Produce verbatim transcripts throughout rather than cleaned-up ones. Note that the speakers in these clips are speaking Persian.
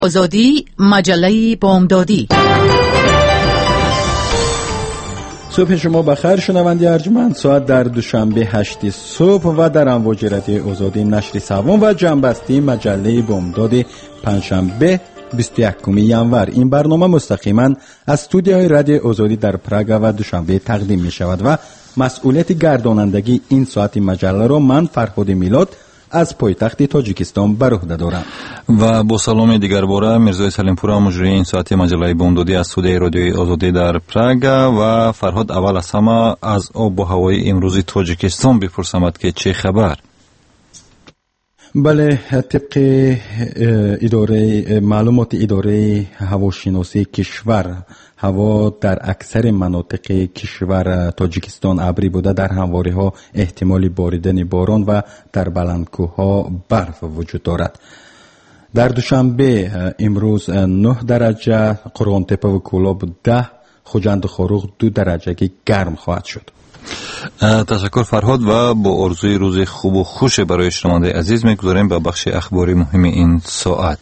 آزادی، مجله بامدادی. صبح شما بخیر شنوندگان ارجمند. ساعت در دوشنبه هشت صبح و در امواج رادیو آزادی نشر سوم و جنبسته مجله بامداد پنجشنبه بیست و یکم ژانویه. این برنامه مستقیما از استودیوهای رادیو آزادی در پراگ و دوشنبه تقدیم می شود و مسئولیت گردانندگی این ساعت مجله را من فرهاد میلاد از پایتخت تاجیکستان بر عهده دارم. و با سلام دیگر باره میرزا سلیمپور مجری این ساعت مجله بامدادی از استودیوی رادیوی آزادی در پراگ. و فرهاد، اول از همه از آب و هوای امروز تاجیکستان بپرسم که چه خبر؟ بله، طبق اداره معلومات اداره هواشناسی کشور، هوا در اکثر مناطق کشور تاجیکستان ابری بوده. در همواره ها احتمال باریدن باران و در بلندکوها برف وجود دارد. در دوشنبه امروز نه درجه، قرغان تپه و کولاب ده، خوجند و خاروق دو درجه گرم خواهد شد. تشکر فرهاد و با آرزوی روز خوب و خوش برای شنونده عزیز میگذاریم به بخش اخباری مهم این ساعت.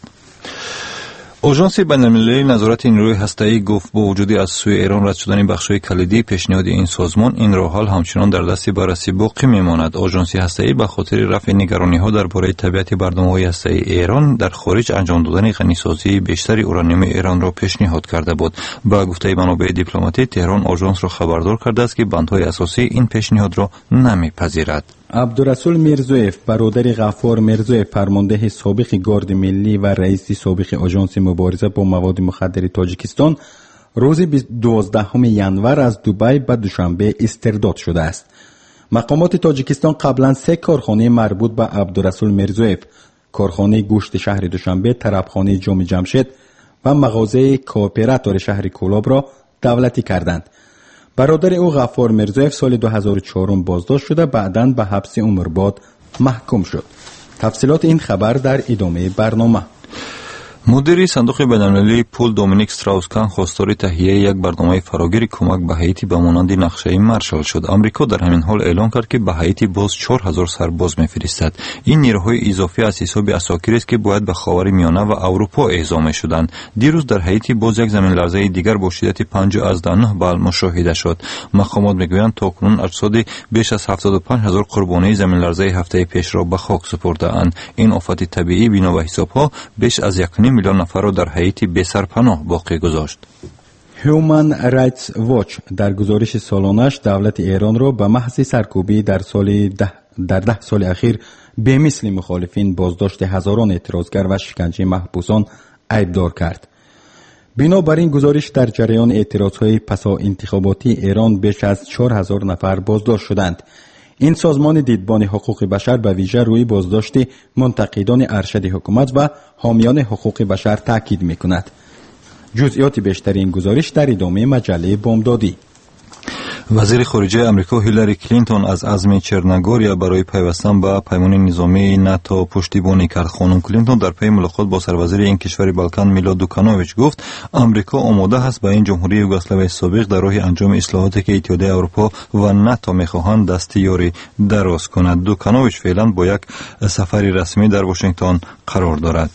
آژانس بین‌المللی نظارت نیروی هسته‌ای گفت با وجود از سوی ایران رد شدن بخش‌های کلیدی پیشنهاد این سازمان، این راه حل همچنان در دست بررسی باقی میماند. آژانس هسته‌ای به خاطر رفع نگرانی‌ها درباره طبیعت برنامه‌های هسته‌ای ایران در خارج انجام دادن غنیسازی بیشتر اورانیوم ایران را پیشنهاد کرده بود. با گفته منابع دیپلماتی، تهران آژانس را خبردار کرده است که بندهای اساسی این پیشنهاد را نمی‌پذیرد. عبدالرسول میرزویف، برادر غفار میرزویف، فرمانده سابق گارد ملی و رئیس سابق آژانس مبارزه با مواد مخدر تاجیکستان، روز دوازدهم ژانویه از دبی به دوشنبه استرداد شده است. مقامات تاجیکستان قبلا سه کارخانه مربوط به عبدالرسول میرزویف، کارخانه گوشت شهر دوشنبه، طربخانه جام جمشید و مغازه کوآپراتور شهر کولاب را دولتی کردند. برادر او غفار میرزویف سال دو هزار و چهار بازداشت شده، بعداً به حبس عمرباد محکوم شد. تفصیلات این خبر در ادامه برنامه. مدیر صندوق بین‌المللی پول دومینیک استراوس-کان خواستار تهیه یک برنامه فراگیر کمک به هایتی به مانند نقشه مارشال شد. آمریکا در همین حال اعلام کرد که به هایتی باز چهار هزار سرباز می‌فرستد. این نیروهای اضافی از حساب اساکیر است که باید به خاورمیانه و اروپا اعزام شدند. دیروز در هایتی باز یک زمین لرزه دیگر با شدت پنجاه از نه بال مشاهده شد. مقامات میگویند تاکنون اجساد بیش از هفتاد و پنج هزار قربانی زمین لرزه هفته پیش را به خاک سپرده‌اند. این آفت طبیعی بنا به حسابها بیش از یک میلیون نفر را در هایتی بی سرپناه باقی گذاشت. هیومن رایتس واچ در گزارش سالانش دولت ایران را به محض سرکوبی در سال ده در ده سال اخیر به مثل مخالفین، بازداشت هزاران اعتراضگر و شکنجه محبوسان عیبدار کرد. بنابراین گزارش در جریان اعتراضهای پسا انتخاباتی ایران بیش از چهار هزار نفر بازداشت شدند. این سازمان دیدبان حقوق بشر به ویژه روی بازداشت منتقدان ارشد حکومت و حامیان حقوق بشر تاکید می‌کند. جزئیات بیشتر این گزارش در ادامه مجله بامدادی. وزیر خارجه امریکا هیلاری کلینتون از عزم چرنگوریا برای پیوستن به پیمان نظامی ناتو پشتیبانی کرد. خانم کلینتون در پی ملاقات با سروزیر این کشور بالکان میلاد دوکانوویچ گفت آمریکا آماده است به این جمهوری یوگسلاوی سابق در راه انجام اصلاحاتی که اتحادیه اروپا و ناتو میخواهند دستیاری دراز کند. دوکانوویچ فعلا با یک سفری رسمی در واشنگتن قرار دارد.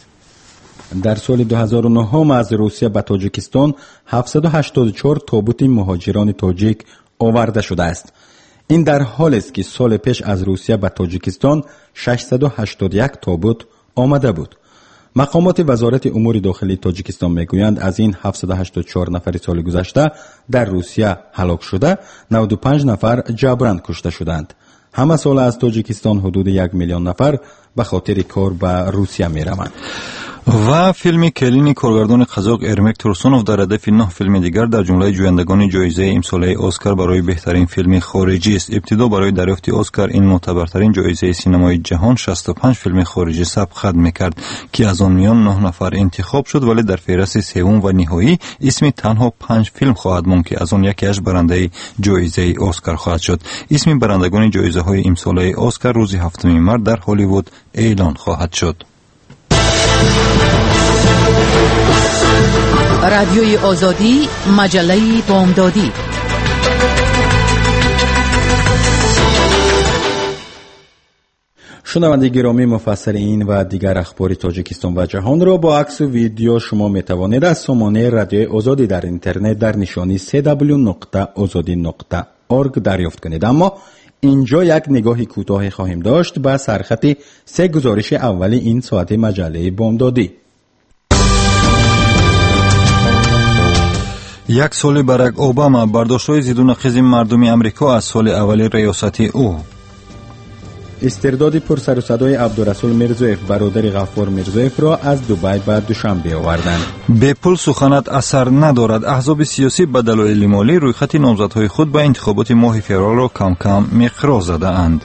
در سال دو هزار و نه از روسیه به تاجیکستان هفتصد و هشتاد و چهار تابوت مهاجران تاجیک آورده شده است. این در حالی است که سال پیش از روسیه به تاجیکستان ششصد و هشتاد و یک تابوت آمده بود. مقامات وزارت امور داخلی تاجیکستان میگویند از این هفتصد و هشتاد و چهار نفر سال گذشته در روسیه هلاک شده، نود و پنج نفر جبران کشته شدند. همه سال از تاجیکستان حدود یک میلیون نفر به خاطر کار به روسیه میروند. و فیلم کلینی کارگردان قزاق ارمک تورسونوف در هدف نه فیلم دیگر در جمله جویندگان جایزه امساله اسکار برای بهترین فیلم خارجی است. ابتدا برای دریافت اسکار این معتبرترین جایزه سینمای جهان شصت و پنج فیلم خارجی سبقت میکرد که از آن میان نه نفر انتخاب شد، ولی در فهرست سوم و نهایی اسم تنها پنج فیلم خواهد ماند که از آن یکیش برنده جایزه اسکار خواهد شد. اسم برندگان جایزه های امساله اسکار روز هفتم مارس در هالیوود اعلان خواهد شد. رادیوی آزادی، مجله بامدادی. شنونده گرامی، مفصل این و دیگر اخبار تاجیکستان و جهان را با عکس و ویدیو شما می توانید از سامانه رادیو آزادی در اینترنت در نشانی دبلیو دبلیو دبلیو نقطه آزادی نقطه اورگ دریافت کنید. اما اینجا یک نگاهی کوتاه خواهیم داشت به سرخط سه گزارش اولی این ساعت مجله بامدادی. یک سال باراک اوباما برداشت‌های ضد و نقیض مردم آمریکا از سال اول ریاست او. استرداد پر سر و صدای عبدالرسول میرزویف برادر غفار میرزویف را از دبی به دوشنبه آوردند. به پول سخنت اثر ندارد. احزاب سیاسی به دلایل مالی روی خط نامزدهای خود به انتخابات ماه فوریه را کم کم مقرا زده اند.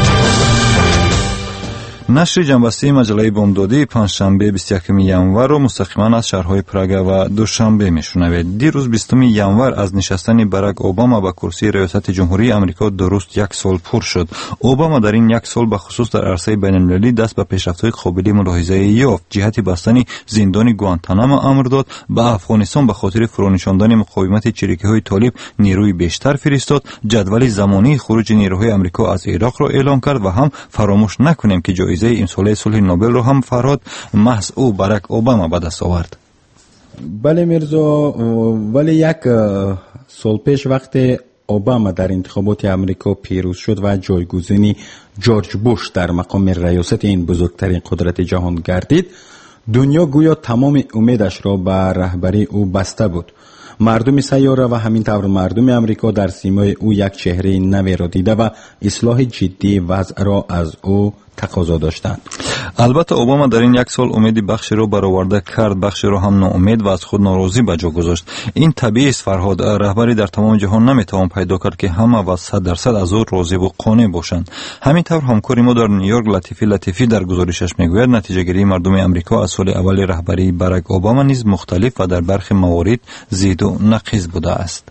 نشر جنبسته مجله بامدادی پنجشنبه بیست و یکم ژانویه را مستقیما از شهرهای پراگ و دوشنبه میشنوید. دیروز بیستم ژانویه از نشستن باراک اوباما به کرسی ریاست جمهوری آمریکا درست یک سال پر شد. اوباما در این یک سال به خصوص در عرصه بین‌المللی دست به پیشرفت‌های قابل ملاحظه یافت. جهت بستن زندان گوانتانامو امر داد. به افغانستان به خاطر فرونشاندن مقاومت چریکی‌های طالب نیروی بیشتر فرستاد. جدول زمانی خروج نیروهای آمریکا از عراق را اعلام کرد و هم فراموش نکنیم که جایزه امسال صلح نوبل رو هم فراد محض او باراک اوباما به دست آورد. بله میرزا، ولی یک سال پیش وقت اوباما در انتخابات آمریکا پیروز شد و جایگزینی جورج بوش در مقام ریاست این بزرگترین قدرت جهان گردید، دنیا گویا تمام امیدش را به رهبری او بسته بود. مردم سیاره و همین طور مردم آمریکا در سیمای او یک چهره نوی را دیده و اصلاح جدی وضع را از او تقاضا داشتند. البته اوباما در این یک سال امید بخشی را برآورده کرد، بخشی را هم ناامید و از خود ناراضی به جا گذاشت. این طبیعی است فرهاد، رهبری در تمام جهان نمیتوان پیدا کرد که همه و صد درصد از او راضی و قانع باشند. همین طور همکاری ما در نیویورک لطیفی لطیفی در گزارشش میگوید نتیجه گیری مردم آمریکا از سال اول رهبری باراک اوباما نیز مختلف و در برخی موارد ضد و نقیض بوده است.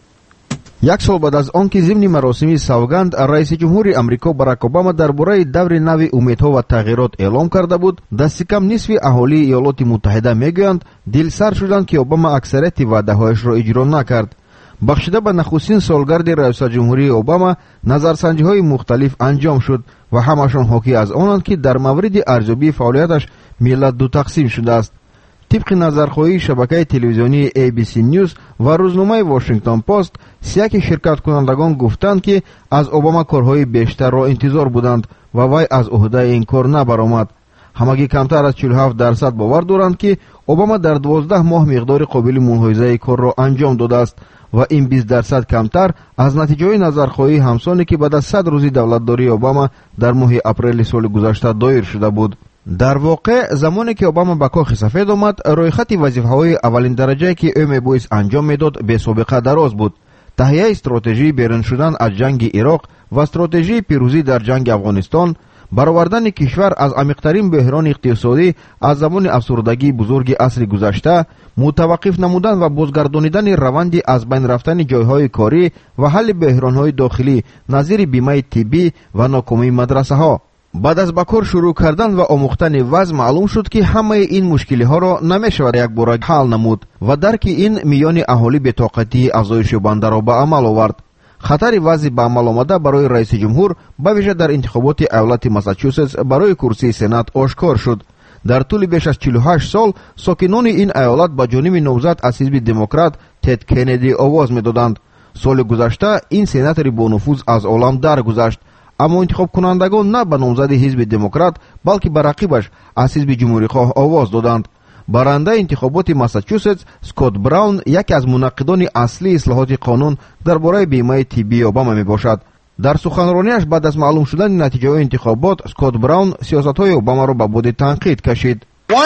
یک سال بعد از آنکه ضمن مراسم سوگند رئیس جمهوری آمریکا باراک اوباما درباره دور نو امیدها و تغییرات اعلام کرده بود، دست کم نصف اهالی ایالات متحده میگویند دلسر شدند که اوباما اکثریت وعده‌هایش را اجرا نکرد. بخشیده به نخستین سالگرد ریاست جمهوری اوباما نظرسنجی‌های مختلف انجام شد و همشان حاکی از آنند که در مورد ارزیابی فعالیتش ملت دو تقسیم شده است. طبق نظرخواهی شبکه تلویزیونی ای بی سی نیوز و روزنامه واشنگتن پست، سیاک شرکت کنندگان گفتند که از اوباما کارهای بیشتر را انتظار بودند و وی از عهده این کار نبرآمد. همگی کمتر از چهل و هفت درصد باور دارند که اوباما در دوازده ماه مقدار قابل ملاحظه کار را انجام داده است و این بیست درصد کمتر از نتیجه نظرخواهی همسانی که بعد از صد روزی دولتداری اوباما در ماه اپریل سال گذشته دایر شده بود. در واقع زمانی که اوباما به کاخ سفید آمد، روی خط وظیفه‌های اولین درجه که او میبایست انجام میداد به سابقه دراز بود: تهیه استراتژی بیرون شدن از جنگ عراق و استراتژی پیروزی در جنگ افغانستان، برآوردن کشور از عمیق‌ترین بحران اقتصادی از زمان افسردگی بزرگ عصر گذشته، متوقف نمودن و بازگردانیدن روند از بین رفتن جایهای کاری و حل بحران‌های داخلی نظیر بیمه طبی و ناکامی مدرسه‌ها. بعد از بکار شروع کردن و آموختن وضع معلوم شد که همه این مشکلی ها را نمیشود یک بار حل نمود و درک این میان اهالی بطاقتی افزایش بنده را به عمل آورد. خطر وضع به عمل آمده برای رئیس جمهور به ویژه در انتخابات ایالت ماساچوستس برای کرسی سنا آشکار شد. در طول بیش از چهل و هشت سال ساکنان این ایالت با جانب نامزد از حزب دموکرات تد کندی آواز میدادند. سال گذشته این سناتور با نفوذ از عالم درگذشت، اما انتخاب کنندگان نه به نامزد حزب دموکرات بلکه به رقیبش از حزب جمهوری خواه آواز دادند. برنده انتخابات ماساچوستس اسکات براون یکی از منقدان اصلی اصلاحات قانون درباره بیمه طبی اوباما می باشد. در سخنرانیش بعد از معلوم شدن نتیجه انتخابات، اسکات براون سیاست‌های اوباما را به باد تنقید کشید.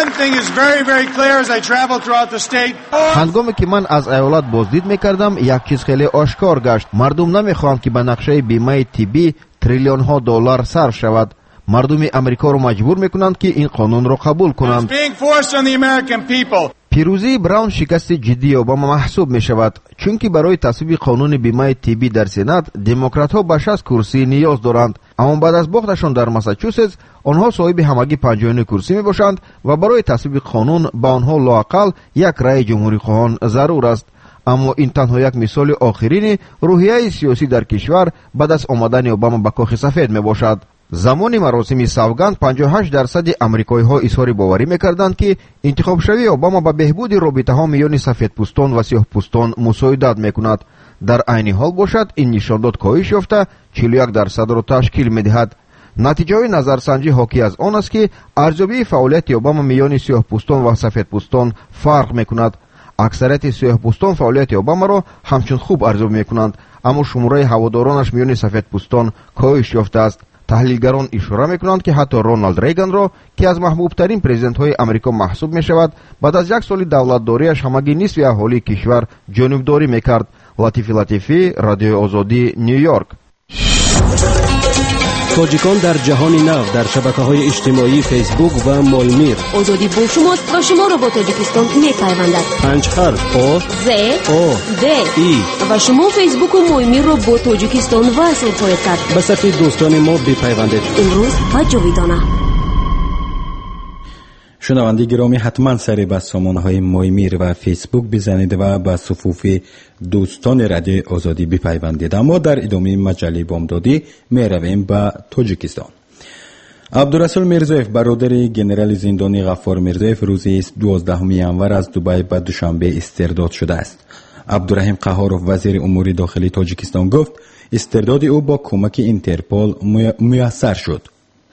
هنگامی که من از ایالت بازدید میکردم، یک چیز خیلی آشکار گشت: مردم نمیخواهند که به نقشه بیمه طبی تریلیون ها دلار صرف شود. مردم امریکا را مجبور میکنند که این قانون را قبول کنند. پیروزی براون شکست جدی اوباما محسوب می شود، چون که برای تصویب قانون بیمه طبی در سنات دموکرات ها به شصت کرسی نیاز دارند، اما بعد از باختشان در ماساچوستس آنها صاحب همگی پنجاه و نه کرسی می باشند و برای تصویب قانون به آنها لااقل یک رأی جمهوری خواهان ضرور است. اما این تنها یک مثال آخرین روحیه سیاسی در کشور بعد از آمدن اوباما به کاخ سفید می باشد. замони маросими савганд панҷоҳ ҳашт дарсади амрикоиҳо изҳори боварӣ мекарданд ки интихобшавии обама ба беҳбуди робитаҳо миёни сафедпӯстон ва сиёҳпӯстон мусоидат мекунад. дар айни ҳол бошад ин нишондод коҳиш ёфта чилу як дарсадро ташкил медиҳад. натиҷаҳои назарсанҷӣ ҳокӣ аз он аст ки арзёбии фаъолияти обама миёни сиёҳпӯстон ва сафедпӯстон фарқ мекунад. аксарияти сиёҳпӯстон фаъолияти обамаро ҳамчун хуб арзёб мекунанд, аммо шумораи ҳаводоронаш миёни сафедпӯстон коҳиш ёфтааст. таҳлилгарон ишора мекунанд ки ҳатто Роналд Рейганро, ки аз маҳбубтарин президентҳои амрико маҳсуб мешавад, баъд аз як соли давлатдориаш ҳамагӣ нисфи аҳолии кишвар ҷонибдорӣ мекард. латифи латифӣ, Радиои Озодӣ, Нью Йорк. тоҷикон дар ҷаҳони нав дар шабакаҳои иҷтимоӣ фейсбук ва молмир. озодӣ бо шумост ва шуморо бо тоҷикистон мепайвандад. панҷ харф о з о д и ва шумо фейсбуку молмирро бо тоҷикистон васл хоҳед кард. ба сафи дӯстони мо бипайвандед. имрӯз ва ҷовидона. шунаванди гиромӣ, ҳатман саре ба сомонаҳои Моймир ва Фейсбук бизанед ва ба суфуфи дӯстони Радиои Озодӣ бипайвандед. аммо дар идомаи маҷаллаи бомдодӣ меравем ба Тоҷикистон. абдурасул Мирзоев, бародари генерали зиндони Ғаффор Мирзоев, рӯзи дувоздаҳуми январ аз Дубай ба Душанбе истирдод шудааст. абдураҳим Қаҳоров, вазири умури дохилии Тоҷикистон, гуфт истирдоди ӯ бо кӯмаки Интерпол муяссар шуд.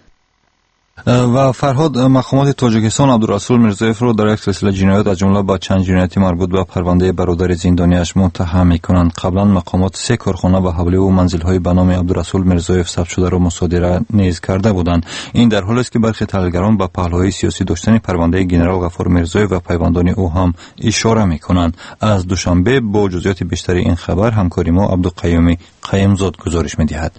ва Фарҳод, мақомоти Тоҷикистон Абдурасул Мирзоевро дар як силсила ҷиноят аз ҷумла ба чанд ҷинояти марбут ба парвандаи бародари зиндониаш муттаҳам мекунанд. қаблан мақомот се корхона ба ҳавлӣ ва манзилҳои ба номи Абдурасул Мирзоев сабтшударо мусодира низ карда буданд. ин дар ҳоле аст ки бархи таҳлилгарон ба паҳлӯҳои сиёсӣ доштани парвандаи генерал Ғаффор Мирзоев ва пайвандони ӯ ҳам ишора мекунанд. аз Душанбе бо ҷузъиёти бештари ин хабар ҳамкори мо Абдуқайюми Қаимзод гузориш медиҳад.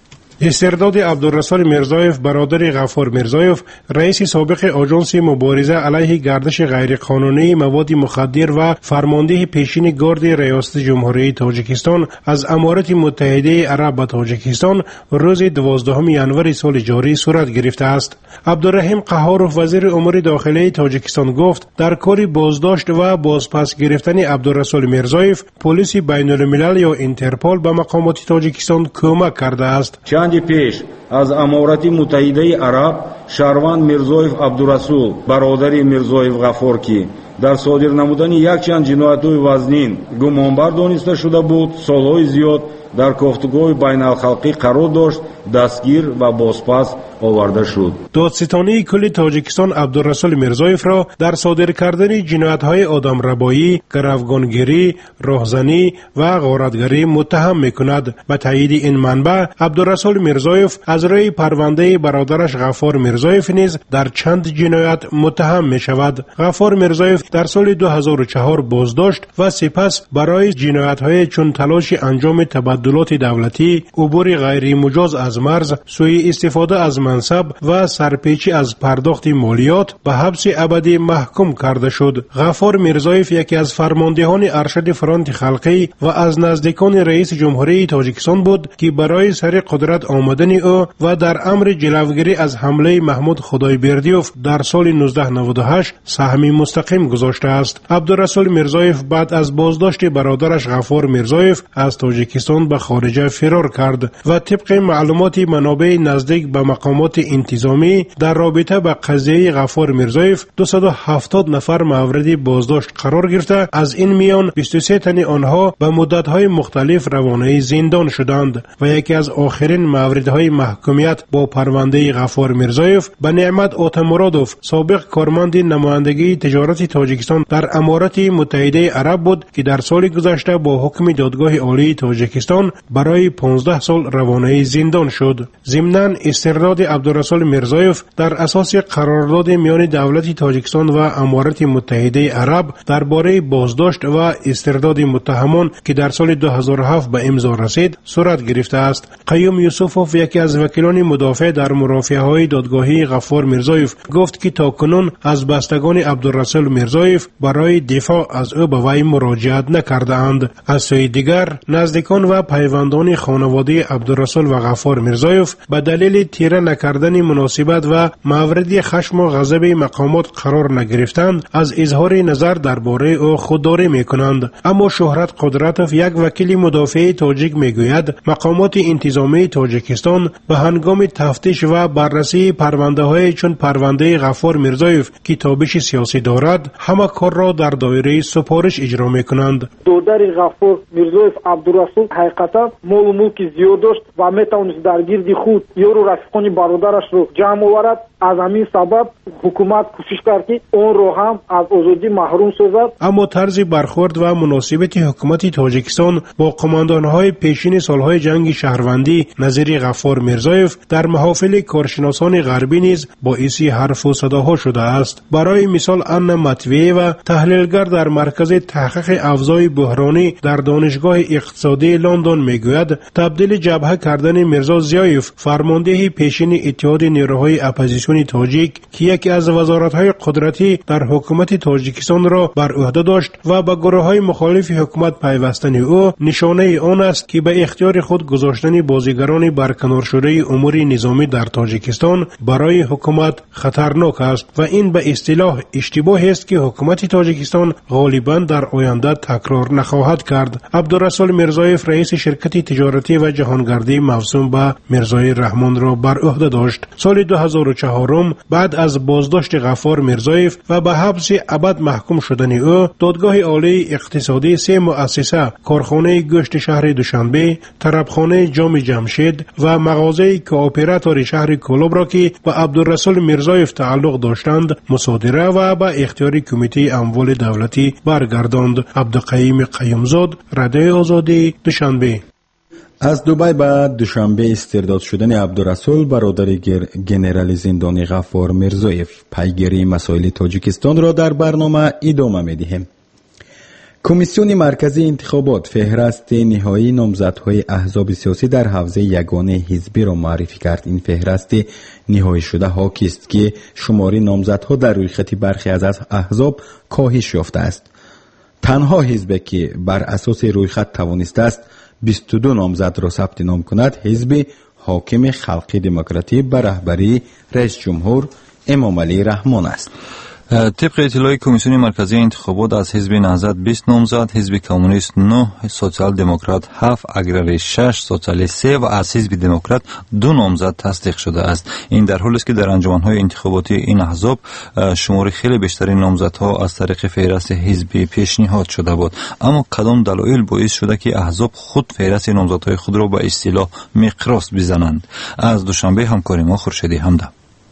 استرداد عبدالرسول میرزایف برادر غفار میرزایف رئیس سابق آژانس مبارزه علیه گردش غیرقانونی مواد مخدر و فرمانده پیشین گارد ریاست جمهوری تاجیکستان از امارات متحده عرب به تاجیکستان روز دوازدهم ژانویه سال جاری صورت گرفته است. عبدالرحیم قهارов وزیر امور داخلی تاجیکستان گفت در کار بازداشت و بازپس گرفتن عبدالرسول میرزایف پلیس بین الملل یا اینترپول به مقامات تاجیکستان کمک کرده است. چندی پیش از امارات متحده عرب شهروند میرزایف عبدالرسول برادر میرزایف غفار کی در صادر نمودن یک چند جنایت‌های وزنین گمانبر دانسته شده بود، سالهای زیاد در گفتگوهای بین الخلقی قرار داشت، دستگیر و بازپس آورده شد. دادستانی کل تاجیکستان عبدالرسول میرزایف را در صادر کردن جنایت‌های آدمربایی، گروگانگیری، راهزنی و غارتگری متهم می‌کند. به تایید این منبع عبدالرسول میرزایف از روی پرونده برادرش غفار میرزایف نیز در چند جنایت متهم می‌شود. غفار میرزایف در سال دو هزار و چهار بازداشت و سپس برای جنایت‌های چون تلاش انجام تبادلات دولتی، عبور غیر مجاز از مرز، سوء استفاده از منصب و سرپیچی از پرداخت مالیات به حبس ابدی محکوم کرده شد. غفار میرزایف یکی از فرماندهان ارشد فرانت خلقی و از نزدیکان رئیس جمهوری تاجیکستان بود که برای سر قدرت آمدن او و در امر جلوگیری از حمله محمود خدایبردیوف در سال نوزده نود و هشت سهمی مستقیم گذاشته است. عبدالرسول میرزایف بعد از بازداشت برادرش غفار میرزایف از تاجیکستان به خارج فرار کرد و طبق معلومات منابع نزدیک به مقامات انتظامی در رابطه با قضیه غفار میرزایف دویست و هفتاد نفر مورد بازداشت قرار گرفته، از این میان بیست و سه تن آنها به مدت‌های مختلف روانه زندان شدند و یکی از آخرین موردهای محکومیت با پرونده غفار میرزایف به نعمت آتامرادوف، سابق کارمند نمایندگی تجارت تاجیکستان در امارات متحده عرب بود که در سال گذشته با حکم دادگاه عالی تاجیکستان برای پانزده سال روانه زندان شد. ضمناً استرداد عبدالرسول میرزایف در اساس قرارداد میان دولت تاجیکستان و امارات متحده عرب درباره بازداشت و استرداد متهمان که در سال دو هزار و هفت به امضا رسید صورت گرفته است. قیوم یوسفوف، یکی از وکیلان مدافع در مرافعه‌های دادگاهی غفار میرزایف، گفت که تاکنون از بستگان عبدالرسول میرزایف برای دفاع از او به وی مراجعت نکرده‌اند. از سوی دیگر نزدیکان و پیوندان خانواده عبدالرسول و غفار میرزایف به دلیل تیره کردن مناسبت و مورد خشم و غضب مقامات قرار نگرفتند از اظهار نظر درباره او خودداری میکنند. اما شهرت قدرتوف، یک وکیل مدافع تاجیک، میگوید مقامات انتظامی تاجیکستان به هنگام تفتیش و بررسی پرونده های چون پرونده غفار میرزایف که تابش سیاسی دارد همه کار را در دایره سفارش اجرا میکنند. دودر غفار میرزایف عبدالرسول حقیقتا مال و ملک زیاد داشت و میتوانست در گرد خود یارو رفیقان برادرش رو جمع آورد. از همین سبب حکومت کوشش کرد که اون رو هم از آزادی محروم سازد. اما طرز برخورد و مناسبت حکومت تاجیکستان با قماندانهای پیشین سالهای جنگ شهروندی نظیر غفار میرزایف در محافل کارشناسان غربی نیز باعث حرف و صداها شده است. برای مثال انا مطویه و تحلیلگر در مرکز تحقیق افزای بحرانی در دانشگاه اقتصادی لندن میگوید تبدیل جبهه کردن میرزا زیایف، فرمانده پیشین اتحاد نیروهای اپوزیسیون تاجیک که یکی از وزارت‌های قدرتی در حکومت تاجیکستان را بر عهده داشت و به گروه‌های مخالف حکومت پیوستن او، نشانه آن است که به اختیار خود گذاشتن بازیگران برکنار شده امور نظامی در تاجیکستان برای حکومت خطرناک است و این به اصطلاح اشتباه است که حکومت تاجیکستان غالباً در آینده تکرار نخواهد کرد. عبدالرسول میرزایف رئیس شرکت تجارتی و جهانگردی موسوم به میرزای رحمان را بر عهده داشت. سال دو هزار و چهار بعد از بازداشت غفار میرزایف و به حبس ابد محکوم شدن او، دادگاه عالی اقتصادی سه مؤسسه، کارخانه گوشت شهر دوشنبه، طربخانه جام جمشید و مغازه کوآپراتور شهر کولوب را که به عبدالرسول میرزایف تعلق داشتند مصادره و به اختیار کمیته اموال دولتی برگرداند. عبدالقیوم قیومزاد، رادیوی آزادی، دوشنبه. از دبی به دوشنبه استرداد شدن عبدالرسول برادر گنرال زندانی غفار میرزایف، پیگیری مسائل تاجیکستان را در برنامه ادامه می‌دهیم. کمیسیون مرکزی انتخابات فهرست نهایی نامزدهای احزاب سیاسی در حوزه یگانه حزبی را معرفی کرد. این فهرست نهایی شده حاکی است که شمار نامزدها در روی خط برخی از احزاب کاهش یافته است. تنها حزبی که بر اساس روی خط توانسته است بیست و دو نامزد را ثبت نام کند حزب حاکم خلقی دموکراتی به رهبری رئیس جمهور امام علی رحمان است. طبق اطلاع کمیسیون مرکزی انتخابات از حزب نهضت بیست نامزد، حزب کمونیست نه، سوسیال دموکرات هفت، اگراری شش، سوسیالیست سه و از حزب دموکرات دو نامزد تصدیق شده است. این در حالی است که در انجمن‌های انتخاباتی این احزاب شمار خیلی بیشتری نامزدها از طریق فهرست حزبی پیشنهاد شده بود. اما کدام دلایل باعث شده که احزاب خود فهرست نامزدهای خود را به اصطلاح مقراس بزنند؟ از دوشنبه همکار ما خورشیدی حمده.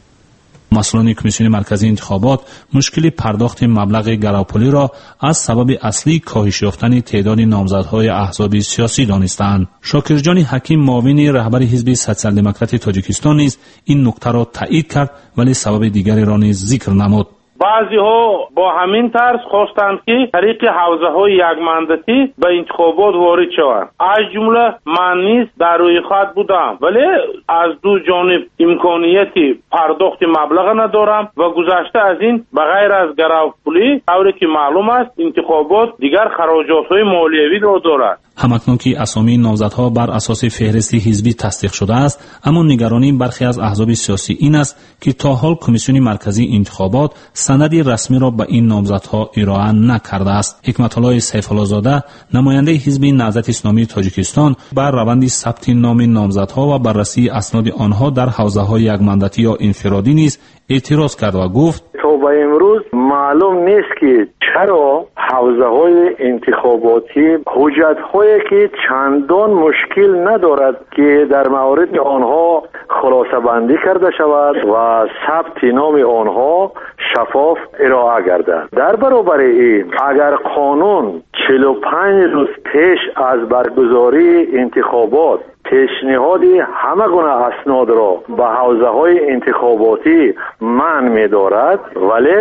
مسئولان کمیسیون مرکزی انتخابات مشکل پرداخت مبلغ گراپولی را از سبب اصلی کاهش یافتن تعداد نامزدهای احزاب سیاسی دانستند. شاکرجان حکیم، معاون رهبر حزب سوسیال دموکرات تاجیکستان نیز این نکته را تایید کرد، ولی سبب دیگری را نیز ذکر نمود. بعضی ها با همین طرز خواستند که طریق حوزه های یک مندتی به انتخابات وارد شوند. از جمله من نیز در روی خط بودم، ولی از دو جانب امکانیتی پرداخت مبلغ ندارم و گذشته از این بغیر از گراپولی طوری که معلوم است انتخابات دیگر خراجات های مالیوی را دارد. همکنون که اسامی نامزدها بر اساس فهرست حزبی تصدیق شده است، اما نگرانی برخی از احزاب سیاسی این است که تا حال کمیسیون مرکزی انتخابات سندی رسمی را به این نامزدها ارائه نکرده است. حکمت الله سیف الله زاده، نماینده حزب نهضت اسلامی تاجیکستان، بر روند ثبت نام نامزدها و بررسی اسناد آنها در حوزه‌های یک مندتی یا انفرادی نیز اعتراض کرد و گفت تا به امروز معلوم نیست که چرا حوزه های انتخاباتی حجت هایی که چندان مشکل ندارد که در مورد آنها خلاصه بندی کرده شود و ثبت نام آنها شفاف ارائه گردد. در برابر این اگر قانون چهل و پنج روز پیش از برگزاری انتخابات پیشنهادی همه گونه اسناد را به حوزه های انتخاباتی منع می دارد، ولی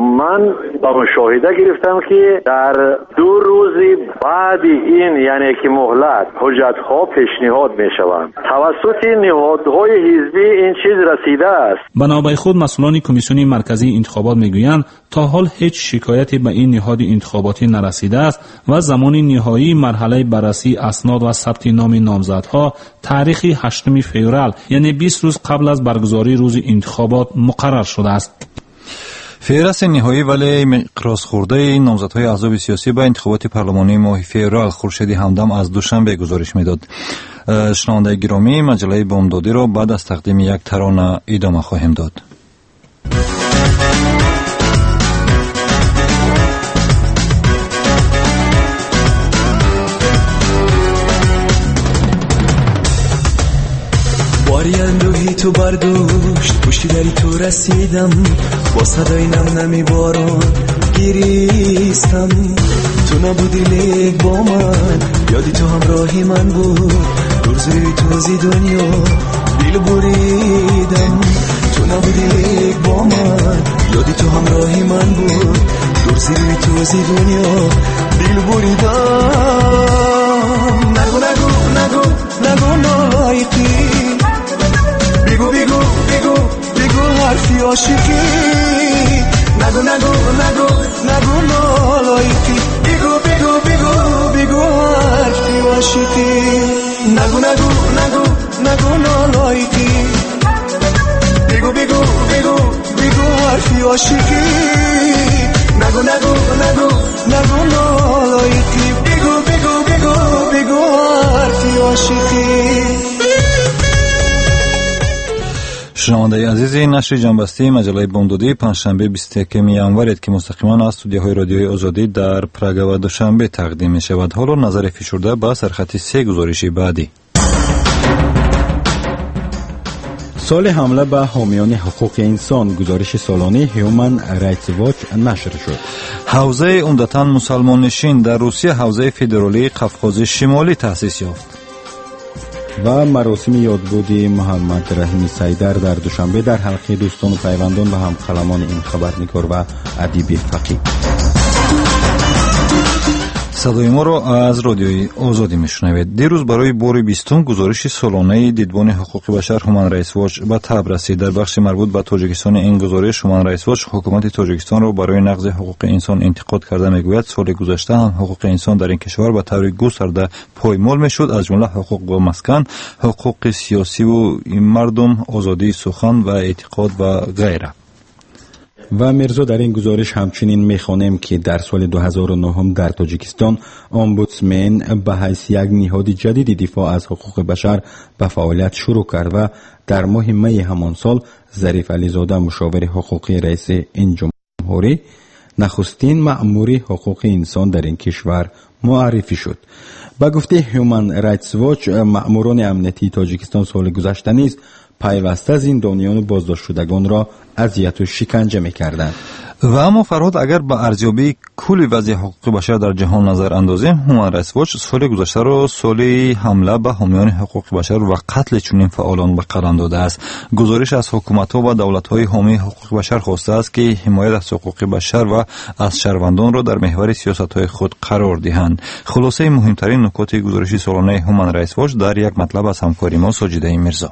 من با مشاهده گرفتم که در دو روز بعد این یعنی که مهلت حجت ها پیشنهاد می شوند توسط نهادهای حزبی این چیز رسیده است. بنابر خود مسئولان کمیسیون مرکزی انتخابات می گویند تا حال هیچ شکایتی به این نهاد انتخاباتی نرسیده است و زمان نهایی مرحله بررسی اسناد و ثبت نام نامزدها تاریخ هشتم فوریه یعنی بیست روز قبل از برگزاری روز انتخابات مقرر شده است. فهرست نهایی ولی مقراض خورده نامزدهای احزاب سیاسی به انتخابات پارلمانی ماه فوریه خورشید همدم از دوشنبه گزارش میداد. شنونده گرامی، مجله بامدادی را بعد از تقدیم یک ترانه ادامه خواهیم داد. باری اندوهی تو برداشت، پشتی داری تو رسیدم، با صدای نم نمی باران گریستم. تو نبودی لیک با من، یادی تو همراهی من بود، دورزوی توزی دنیا دیل بریدم. تو نبودی لیک با من، یادی تو همراهی من بود، دورزوی توزی دنیا دیل بریدم. نگو نگو نگو نگو نالایقی، بگو بگو بگو بگو حرفی عاشقی. نگو نگو نگو نگو نالایقی، بگو بگو بگو بگو حرفی عاشقی. نگو نگو نگو نگو نالایقی، بگو بگو بگو بگو حرفی عاشقی. نگو نگو نگو نگو نالایقی، بگو بگو بگو بگو حرفی عاشقی. شنونده عزیز، نشر جنبسته مجله بامدادی پنجشنبه بیست و یکم ینور که مستقیما از استودیوهای رادیوی آزادی در پراگ و دوشنبه تقدیم می شود. حالا نظر فشرده به سرخط سه گزارش بعدی. سال حمله به حامیان حقوق انسان، گزارش سالانه هیومن رایتس واچ نشر شد. حوزه عمدتاً مسلمان نشین در روسیه حوزه فدرالی قفقاز شمالی تأسیس یافت. و مراسم یادبود محمد رحیم سیدر در دوشنبه در حلقه دوستان و پیوندان و همقلمان این خبرنگار و ادیب فقیه. صدای ما را از رادیوی آزادی میشنوید. دیروز برای بار بیستم گزارش سالانه دیدبان حقوق بشر هومن رایتس واچ به تاب رسید. در بخش مربوط به تاجیکستان این گزارش هومن رایتس واچ حکومت تاجیکستان را برای نقض حقوق انسان انتقاد کرده میگوید سال گذشته هم حقوق انسان در این کشور به طور گسترده پایمال میشد، از جمله حقوق با مسکن، حقوق سیاسی و مردم، آزادی سخن و اعتقاد و غیره. و مرزا در این گزارش همچنین میخوانیم که در سال دو هزار و نه در تاجیکستان امبودسمن به حیث یک نهاد جدید دفاع از حقوق بشر به فعالیت شروع کرد و در ماه می همان سال ظریف علیزاده مشاور حقوقی رئیس این جمهوری نخستین مأمور حقوق انسان در این کشور معرفی شد. با گفته هیومن رایتس واچ، مأموران امنیتی تاجیکستان سال گذشته نیز پیوسته زندانیان بازداشت شدگان را اذیت و شکنجه می‌کردند. و اما فرهاد، اگر به ارزیابی کل وضع حقوق بشر در جهان نظر اندازیم، هومن رایتس واچ سال گذشته را سال حمله به حامیان حقوق بشر و قتل چنین فعالان به قلم داده است. گزارش از حکومت‌ها و دولت‌های حامی حقوق بشر خواسته است که حمایت از حقوق بشر و از شهروندان را در محور سیاست‌های خود قرار دهند. خلاصه مهمترین نکات گزارش سالانه هومن رایتس واچ در یک مطلب از همکاری ما ساجده میرزا.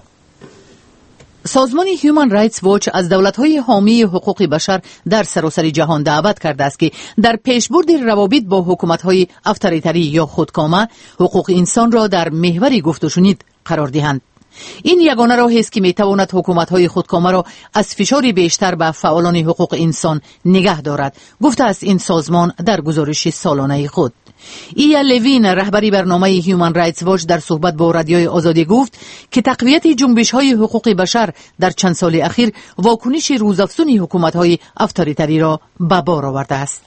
سازمان هیومن رایتس واچ از دولت‌های حامی حقوق بشر در سراسر جهان دعوت کرده است که در پیشبرد روابط با حکومت‌های اتوریتری یا خودکامه حقوق انسان را در محور گفت و شنید قرار دهند. این یگانه راهی است که میتواند حکومت‌های خودکامه را از فشار بیشتر به فعالان حقوق انسان نگه دارد، گفته است این سازمان در گزارش سالانه خود. ایا لوین، رهبری برنامه هیومن رایتس واچ، در صحبت با رادیوی آزادی گفت که تقویت جنبش‌های حقوق بشر در چند سال اخیر واکنش روزافزون حکومت‌های اتوریتری را به بار آورده است.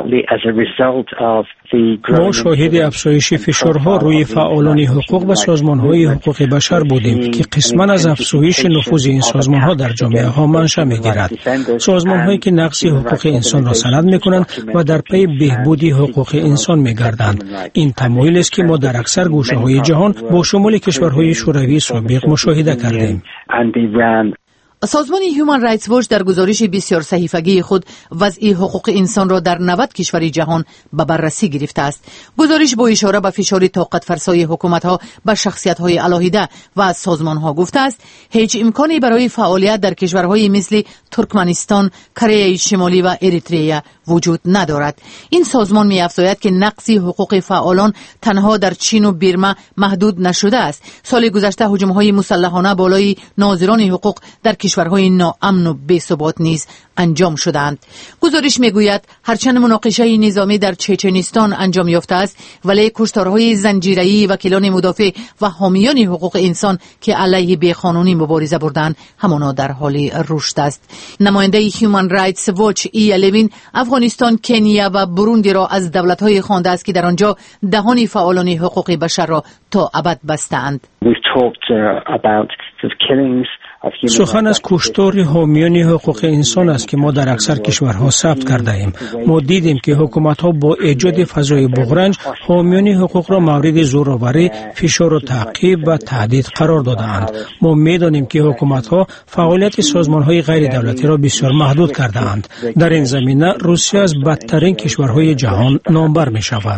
ما شاهد افزایش فشارها روی فعالان حقوق و سازمان‌های حقوق بشر بودیم که قسماً از افزایش نفوذ این سازمان‌ها در جامعه ها منشأ می‌گیرد. سازمان‌هایی که نقض حقوق انسان را سند می‌کنند و در پی بهبود حقوق انسان می‌گردند. این تمایل است که ما در اکثر گوشه‌های جهان با شمول کشورهای شوروی سابق مشاهده کردیم. سازمان هیومن رایتس واچ در گزارش بسیار صحیفگی خود وضع حقوق انسان را در نود کشور جهان به بررسی گرفته است. گزارش با اشاره به فشار طاقت فرسای حکومت‌ها به شخصیت‌های علاهیده و سازمان‌ها گفته است هیچ امکانی برای فعالیت در کشورهای مثل ترکمنستان، کره شمالی و اریتریه وجود ندارد. این سازمان می‌افزاید که نقض حقوق فعالان تنها در چین و برما محدود نشده است. سال گذشته هجوم‌های مسلحانه بالای ناظران حقوق در کشورهای ناامن و بی‌ثبات نیز انجام شدند. گزارش میگوید هرچند مناقشه نظامی در چچنستان انجام یافته است ولی کشتارهای زنجیره‌ای وکیلان مدافع و حامیان حقوق انسان که علیه بیقانونی مبارزه بردند همانا در حال رشد است. نماینده هیومن رایتس واچ ای لوین افغانستان، کنیا و بروندی را از دولت‌های خوانده است که در آنجا دهان فعالان حقوق بشر را تا ابد بستند. سخن از کشتار حامیان حقوق انسان است که ما در اکثر کشورها ثبت کرده ایم. ما دیدیم که حکومت‌ها با ایجاد فضای بغرنج حامیان حقوق را مورد زورآوری، فشار و تعقیب و تهدید قرار داده‌اند. ما می‌دانیم که حکومت‌ها فعالیت سازمان‌های غیر دولتی را بسیار محدود کرده‌اند. در این زمینه روسیه از بدترین کشورهای جهان نامبر می‌شود.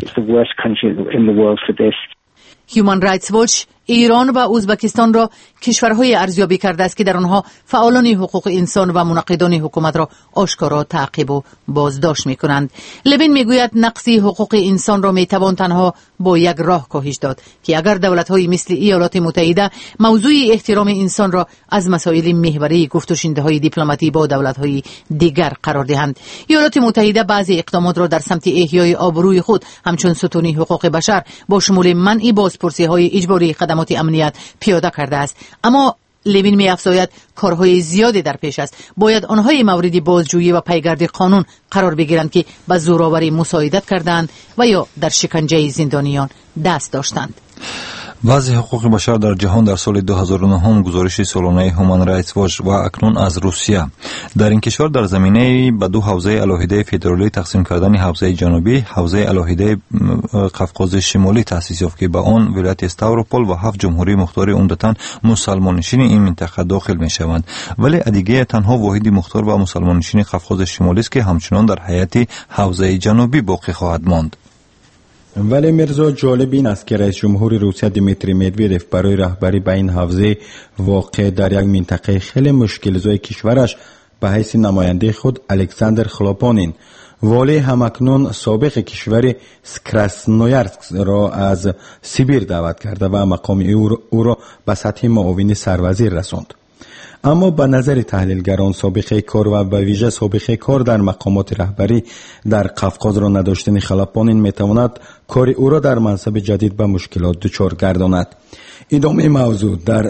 هیومن رایتس واچ ایران و ازبکستان را کشورهای ارزیابی کرده است که در آنها فعالان حقوق انسان و منعقدان حکومت را آشکارا تعقیب و بازداشت می‌کنند. لوین میگوید نقض حقوق انسان را میتوان تنها با یک راه کاهش داد که اگر دولت‌های مثل ایالات متحده موضوع احترام انسان را از مسائل محوری گفت و شنوده‌های دیپلماتی با دولت‌های دیگر قرار دهند. ایالات متحده بعضی اقدامات را در سمت احیای آبروی خود همچون ستون حقوق بشر با شمول منع بازپرسی‌های اجباری خدمات امنیت پیاده کرده است. اما لوین می‌افزاید کارهای زیادی در پیش است. باید آنهای مورد بازجویی و پیگرد قانون قرار بگیرند که به زورآوری مساعدت کردند و یا در شکنجه زندانیان دست داشتند. وضع حقوق بشر در جهان در سال دو هزار و نه گزارش سالانه هیومن رایتس واچ و اکنون از روسیه در این کشور در زمینه به دو حوزه الهیده فدرالی تقسیم کردن حوزه جنوبی، حوزه الهیده قفقاز شمالی تأسیس یافت که به آن ولایت استاوروپول و هفت جمهوری مختار عمدتاً مسلمان‌نشین این منطقه داخل می‌شوند. ولی ادیگه تنها واحد مختار و مسلمان‌نشین قفقاز شمالی است که همچنان در حیات حوزه جنوبی باقی خواهد ماند. ولی مرزا جالب این است که رئیس جمهور روسیه دیمیتری مدودوف برای رهبری به این حوزه واقع در یک منطقه خیلی مشکل‌زای کشورش به حیث نماینده خود الکساندر خلاپانین، والی همکنون سابق کشور کراسنویارسک را از سیبیر دعوت کرده و مقام او را به سطح معاون سروزیر رساند. اما به نظر تحلیلگران سابقه کار و به ویژه سابقه کار در مقامات رهبری در قفقاز را نداشتن خلاپانین میتواند کار او را در منصب جدید به مشکلات دچار گرداند. ادامه موضوع در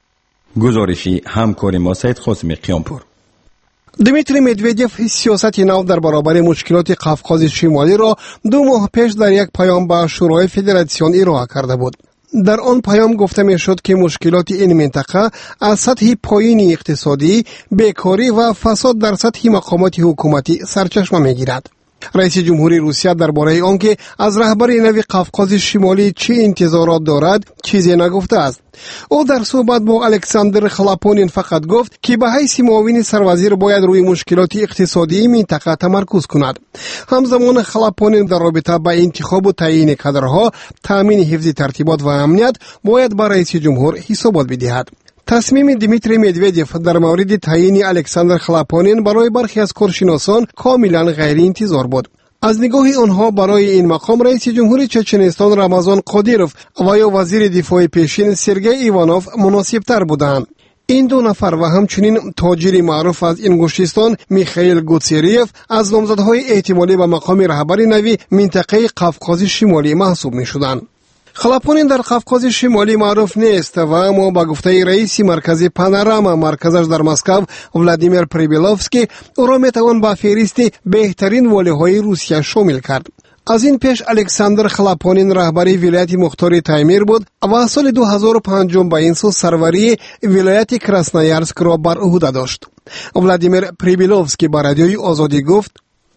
گزارشی همکار ما سید قاسمی قیامپور. دیمیتری مدودوف سیاست نو در برابر مشکلات قفقاز شمالی را دو ماه پیش در یک پیام به شورای فدراسیون ارائه کرده بود. در آن پیام گفته می شد که مشکلات این منطقه از سطح پایین اقتصادی، بیکاری و فساد در سطح مقامات حکومتی سرچشمه می گیرد. رئیس جمهوری روسیه درباره آنکه از رهبری نوی قفقاز شمالی چه انتظارات دارد چیزی نگفته است. او در صحبت با الکساندر خلاپانین فقط گفت که به حیث معاون سروزیر باید روی مشکلات اقتصادی منطقه تمرکز کند. همزمان خلاپانین در رابطه با انتخاب و تعیین کادرها، تامین حفظ ترتیبات و امنیت باید با رئیس جمهور حسابات بدهد. تصمیم دیمیتری مدودوف در مورد تعیین الکساندر خلاپانین برای برخی از کارشناسان کاملا غیر انتظار بود. از نگاه آنها برای این مقام رئیس جمهور چچنستان رمضان قادیروف و یا وزیر دفاع پیشین سرگئی ایوانوف مناسب تر بودند. این دو نفر و همچنین تاجر معروف از انگوشتستان میخائیل گوتسیریف از نامزدهای احتمالی به مقام رهبری نوی منطقه قفقاز شمالی محسوب می شدند. خلاپانین در قفقاز شمالی معروف نیست و اما با گفته رئیس مرکز پانوراما مرکزش در مسکو ولادیمیر پریبیلوفسکی او را میتوان با فهرست بهترین والی‌های روسیه شامل کرد. از این پیش الکساندر خلاپانین رهبری ولایت مختار تایمیر بود و سال دو هزار و پنج به این سو سروری ولایت کراسنویارسک را بر عهده داشت. ولادیمیر پریبیلوفسکی با رادیوی آزادی گفت: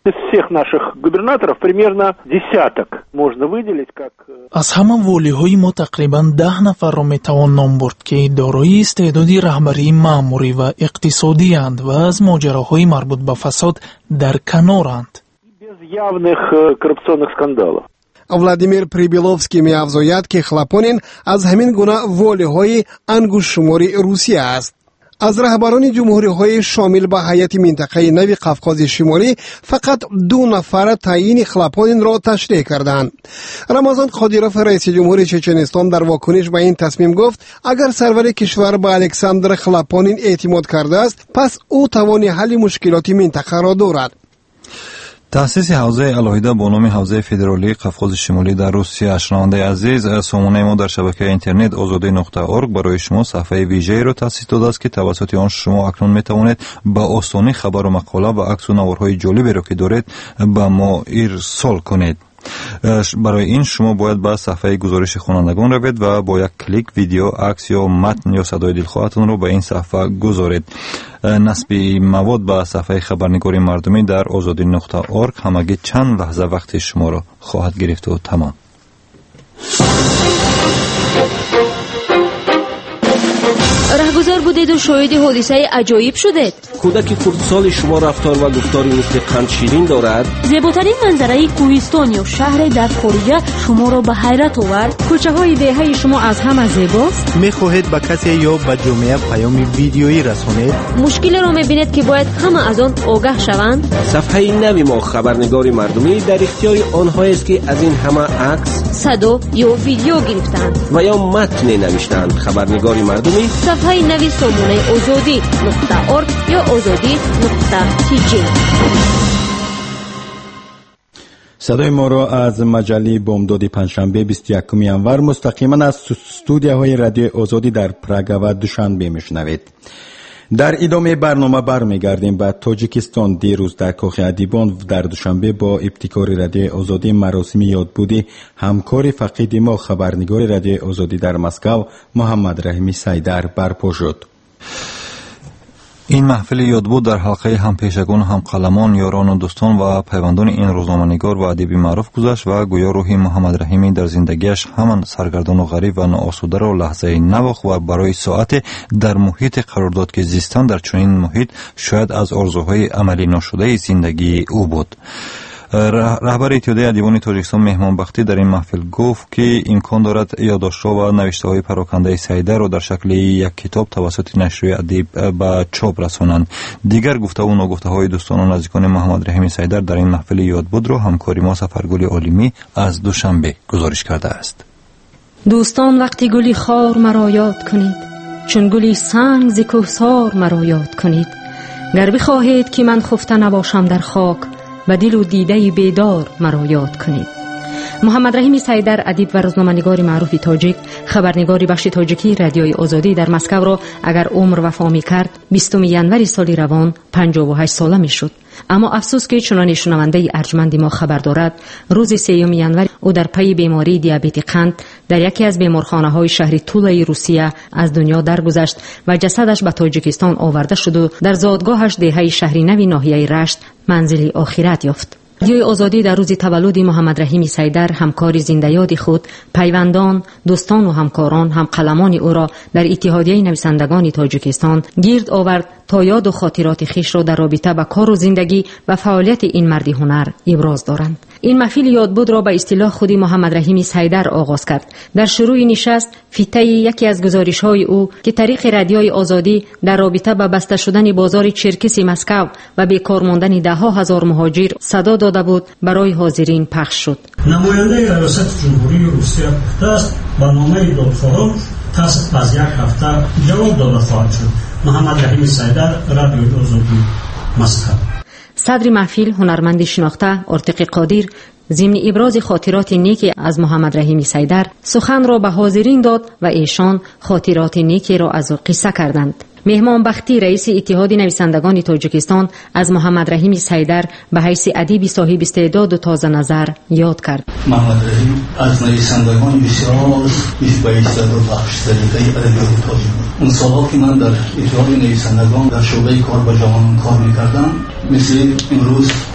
Из всех наших губернаторов примерно десяток можно выделить как... از همه والی‌های ما تقریباً ده نفر را میتوان نام برد که دارای استعدادی رهبری مأموری و اقتصادی اند و از ماجراهای مربوط به فساد در کنارند. Без явных коррупционных скандалов. владимир прибиловский меафзояд ки хлапонин аз ҳамин гуна волиҳои ангушшумори русия аст. аз раҳбарони ҷумҳуриҳои шомил ба ҳайати минтақаи нави қавқози шимолӣ фақат ду нафара таъйини хлапонинро ташриҳ карданд. рамазон қодиров раиси ҷумҳури чеченистон дар вокуниш ба ин тасмим гуфт агар сарвари кишвар ба александр хлапонин эътимод кардааст пас ӯ тавони ҳалли мушкилоти минтақаро дорад. تأسیس حوزه الهیده با نام حوزه فدرالی قفقاز شمالی در روسیه. شنونده عزیز، سامانه ما در شبکه اینترنت آزادی نقطه اورگ برای شما صفحه ویژه‌ای را تأسیس داده است که توسط آن شما اکنون می توانید با آسانی خبر و مقاله و عکس و نوارهای جالبی را که دارید به ما ارسال کنید. برای این شما باید به صفحه گزارش خوانندگان روید و با یک کلیک ویدیو، عکس یا متن یا صدای دلخواهتون رو به این صفحه گذارید. نصب مواد به صفحه خبرنگاری مردمی در آزادی نقطه اورگ همگی چند لحظه وقت شما را خواهد گرفت و تمام. رهگذر بودید و شاهد حادثه عجایب شدید. کودک خردسال شما رفتار و گفتاری مثل قند شیرین دارد. زیباترین منظره کوهستان یا شهر در خارج شما را به حیرت آورد. کوچه های دهه شما از همه زیباست. میخواهید به کسی یا به جامعه پیام ویدیویی رسانید؟ مشکلی را میبینید که باید همه از آن آگاه شوند. صفحه نوی ما خبرنگاری مردمی در اختیار آنهایی است که از این همه عکس، صدا یا ویدیو گرفتند و یا متن نوشتند. خبرنگاری مردمی صفحه نوی سامانه آزادی نقطه اورگ یا آزادی نقطه تی جی. صدای ما را از مجله بامداد پنجشنبه بیست و یکم ینور مستقیما از استودیوهای رادیو آزادی در پراگ و دوشنبه میشنوید. در ادامه برنامه برمیگردیم به تاجیکستان. دیروز در کاخ ادیبان در دوشنبه با ابتکار رادیو آزادی مراسم یادبودی همکار فقید ما خبرنگار رادیو آزادی در مسکو محمد رحیمی سیدر برپا شد. این محفل یادبود در حلقه هم پیشگان و هم قلمان، یاران و دوستان و پیوندان این روزنامه‌نگار و ادیب معروف گذشت و گویا روحی محمد رحیمی در زندگیش همان سرگردان و غریب و ناآسوده را لحظه نواخت و برای ساعت در محیط قرار داد که زیستن در چنین محیط شاید از آرزوهای عملی نشده زندگی او بود. رهبر اتحادیه ادیبان تاجیکستان مهمان بختی در این محفل گفت که امکان دارد یادداشت‌ها و نوشته‌های پراکنده سیدر را در شکل یک کتاب توسط نشریه ادیب به چاپ رسانند. دیگر گفته و ناگفته‌های دوستان و نزدیکان محمد رحیمی سیدر در این محفل یادبود را همکاری ما سفرگل عالمی از دوشنبه گزارش کرده است. دوستان وقتی گلی خار مرا یاد کنید، چون گلی سنگ ز کوهسار مرا یاد کنید. گر بخواهید که من خفته نباشم در خاک، و دل و دیده بیدار مرا یاد کنید. محمد رحیمی سیدر ادیب و روزنامه‌نگار معروف تاجیک، خبرنگار بخش تاجیکی رادیوی آزادی در مسکو را اگر عمر وفا می‌کرد بیستم ینوری سال روان پنجاه و هشت ساله می‌شد. اما افسوس که چنان شنونده ارجمند ما خبر دارد، روز سوم ینور او در پی بیماری دیابت قند در یکی از بیمارخانه‌های شهر توله روسیه از دنیا درگذشت و جسدش به تاجیکستان آورده شد و در زادگاهش دهه شهری نوی ناحیه رشت منزل آخرت یافت. رادیوی آزادی در روز تولد محمد رحیمی سیدر همکار زنده‌یاد خود، پیوندان، دوستان و همکاران، هم قلمان او را در اتحادیه نویسندگان تاجیکستان گرد آورد تا یاد و خاطرات خویش را در رابطه با کار و زندگی و فعالیت این مرد هنر ابراز دارند. این محفل یادبود را به اصطلاح خودی محمد رحیمی سیدر آغاز کرد. در شروع نشست فیته یکی از گزارش‌های او که طریق رادیوی آزادی در رابطه با بسته شدن بازار چرکسی مسکو و بیکار ماندن ده ها هزار مهاجر صدا داده بود برای حاضرین پخش شد. نماینده ریاست جمهوری روسیه گفته است با نامه دادخواهان پس از یک هفته جواب داده خواهد شد. محمد رحیمی سیدر، رادیوی آزادی، مسکو. صدر محفل هنرمند شناخته ارتق قادر ضمن ابراز خاطرات نیکی از محمد رحیمی سیدر سخن را به حاضرین داد و ایشان خاطرات نیکی را از او قصه کردند. مهمان بختی رئیس اتحاد نویسندگان تاجیکستان از محمد رحیمی سیدر به حیث ادیب صاحب استعداد و تازه نظر یاد کرد. محمد رحیم از نویسندگان بسیار با استعداد بخش سلیقه ادبیات تاجیک بود. اون سالها که من در اتحاد نویسندگان در شعبه کار با جوانان کار میکردم، مثل امروز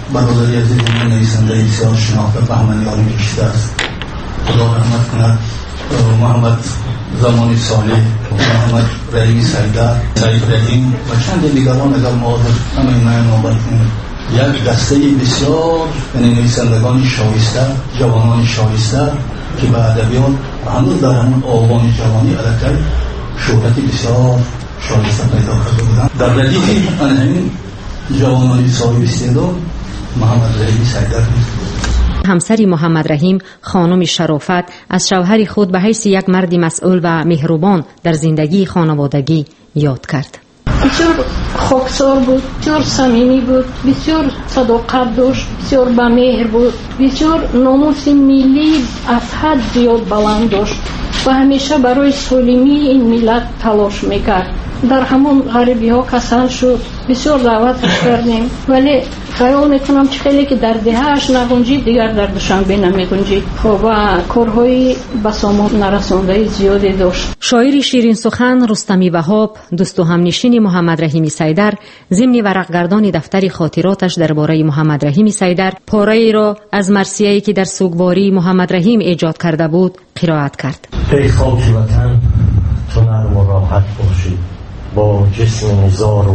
برادری از این نویسنده بسیار شناخته بهمنیاری کشیده است. خدا رحمت کند محمد زمانی صالح، محمد رحیمی سیدر، سعید رحیم و چند دیگران اگر ما همه اینها نوبت کنیم، یک دسته بسیار نویسندگان شایسته، جوانان شایسته که به ادبیات هنوز در همون آوان جوانی الکی شهرت بسیار شایسته پیدا کرده بودند. در ردیف این جوانان صاحب استعداد محمد رحیمی سیدر بود. همسری محمد رحیم خانم شرافت از شوهر خود به حیث یک مرد مسئول و مهربان در زندگی خانوادگی یاد کرد. بسیار خاکسار بود، بسیار صمیمی بود، بسیار صداقت داشت، بسیار با مهر بود، بسیار ناموس ملی از حد زیاد بلند داشت و همیشه برای سالمی این ملت تلاش میکرد. در همون غریبی ها کسان شد، بسیار دعوتش کردیم، ولی خیال میکنم چه خیلی که در دههش نگنجید دیگر در دوشنبه نمیگنجید. خب و کارهای بسامون نرسانده زیادی داشت. شاعر شیرین سخن رستمی وهاب، دوست و همنشین محمد رحیمی سیدر، ضمن ورقگردان دفتر خاطراتش درباره محمد رحیمی سیدر پاره‌ای را از مرثیه‌ای که در سوگواری محمد رحیم ایجاد کرده بود قرائت کرد. ای خاک وطن، تو نرم و راحت باشی، با جسم نزار و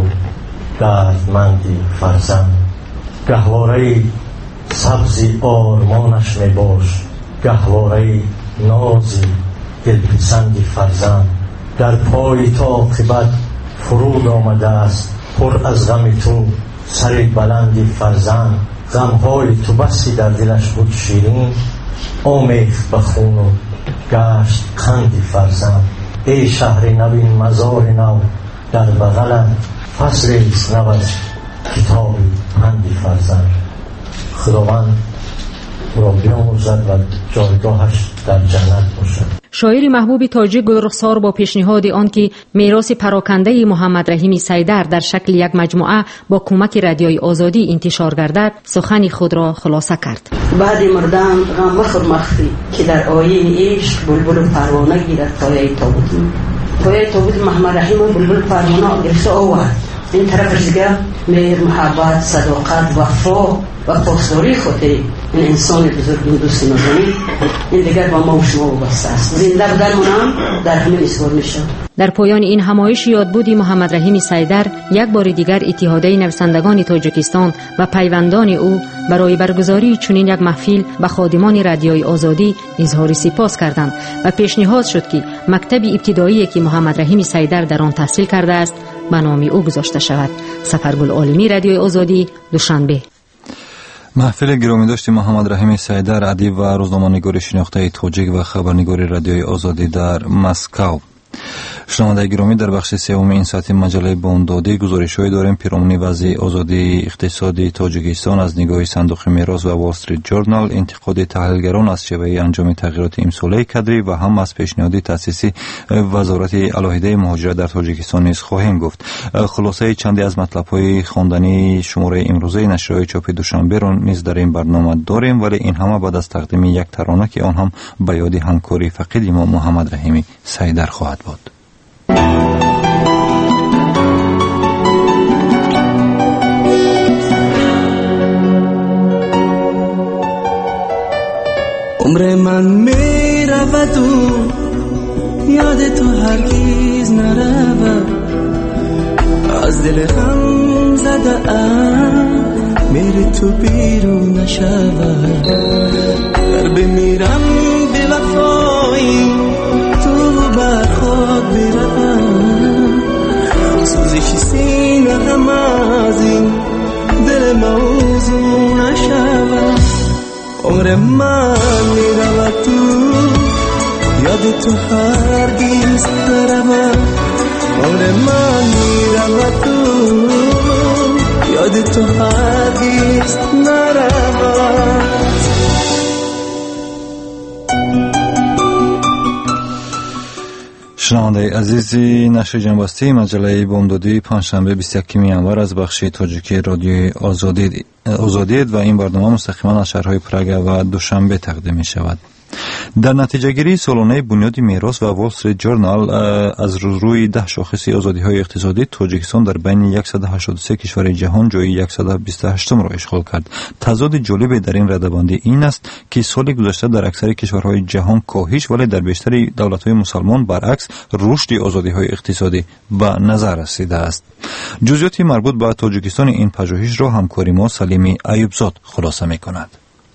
دردمندی فرزند، گهواره سبزی آرمانش می باش، گهواره نازی دلپسندی فرزند، در پای تا عاقبت فرود آمده است پر از غم تو سر بلندی فرزند، غمهای تو بسی در دلش بود شیرین، آمیخت به خون و گشت قندی فرزند. ای شهر نوین مزار نو، در بغلم فصل است نو از کتاب پندی فرزند. خداوند را بیامرزد و جایگاهش در جنت باشد. شاعر محبوب تاجی گلرخسار با پیشنهاد آن که میراث پراکنده محمد رحیمی سیدر در شکل یک مجموعه با کمک رادیوی آزادی انتشار گردد، سخن خود را خلاصه کرد. بعد مردن غم مخور مخفی که در آیین عشق بلبل و پروانه گیرد پایه تابوت. پایه تابوت محمد رحیم و بلبل پروانه گرفته آورد. این طرفش دیگه مهر، محبت، صداقت، وفا و پاسداری خاطری این انسان بزرگ این دوست نازنی این دیگر با ما و شما وابسته است. زنده بودنمون در همین اصرار میشه. در پایان این همایش یادبودی محمد رحیمی سیدر یک بار دیگر اتحادیه نویسندگان تاجیکستان و پیوندان او برای برگزاری چنین یک محفل به خادمان رادیوی آزادی اظهار سپاس کردند و پیشنهاد شد که مکتب ابتدایی که محمد رحیمی سیدر در آن تحصیل کرده است به نام او گذاشته شود. سفرگل عالمی رادیوی آزادی، دوشنبه. محفل گرامی داشت محمد رحیمی سیدر، ادیب و روزنامه‌نگار شناخته تاجیک و خبرنگار رادیوی آزادی در مسکو. شنوندگان گرامی، در بخش سوم این ساعت مجله بامدادی گزارش‌هایی داریم. پیرامون وضع آزادی اقتصادی تاجیکستان از نگاه صندوق میراث و وال استریت جورنال، انتقاد تحلیلگران از شیوه انجام تغییرات امساله کادری و هم از پیشنهاد تأسیس وزارت علاهده مهاجرت در تاجیکستان نیز خواهیم گفت. خلاصه چندی از مطلب‌های خواندنی شماره امروزه نشریه‌های چاپی دوشنبه را نیز در این برنامه داریم، ولی این همه بعد از تقدیم یک ترانه که آن هم به یاد همکاری فقید ما محمد رحیمی سیدر خواهد بود. عمر من می رود و یاد تو هرگز نرود، از دل غم زده ام میری تو بیرون نشود، در بمیرم به وفایی تو بر خود برم، سوزش سینه غم از این دل موضوع نشود. عمر من میرود تو یاد تو هرگز نرود، عمر من میرود تو یاد تو هرگز نرود. شنونده عزیزی، نشر جنبسته مجله بامدادی پنجشنبه بیست و یکم ژانویه از بخش تاجیکی رادیوی آزادی آزادی و این برنامه مستقیما از شهرهای پراگ و دوشنبه تقدیم می شود. در نتیجه گیری سالانه بنیاد میراث و وال استریت جورنال از روی ده شاخص آزادی‌های اقتصادی تاجیکستان در بین صد و هشتاد و سه کشور جهان جای صد و بیست و هشت را اشغال کرد. تضاد جالب در این رده‌بندی این است که سال گذشته در اکثر کشورهای جهان کاهش ولی در بیشتر دولت‌های مسلمان برعکس رشد آزادی‌های اقتصادی به نظر رسیده است. جزئیات مربوط به تاجیکستان این پژوهش را همکاری ما سلیمی ایوبزاد خلاصه می‌کند.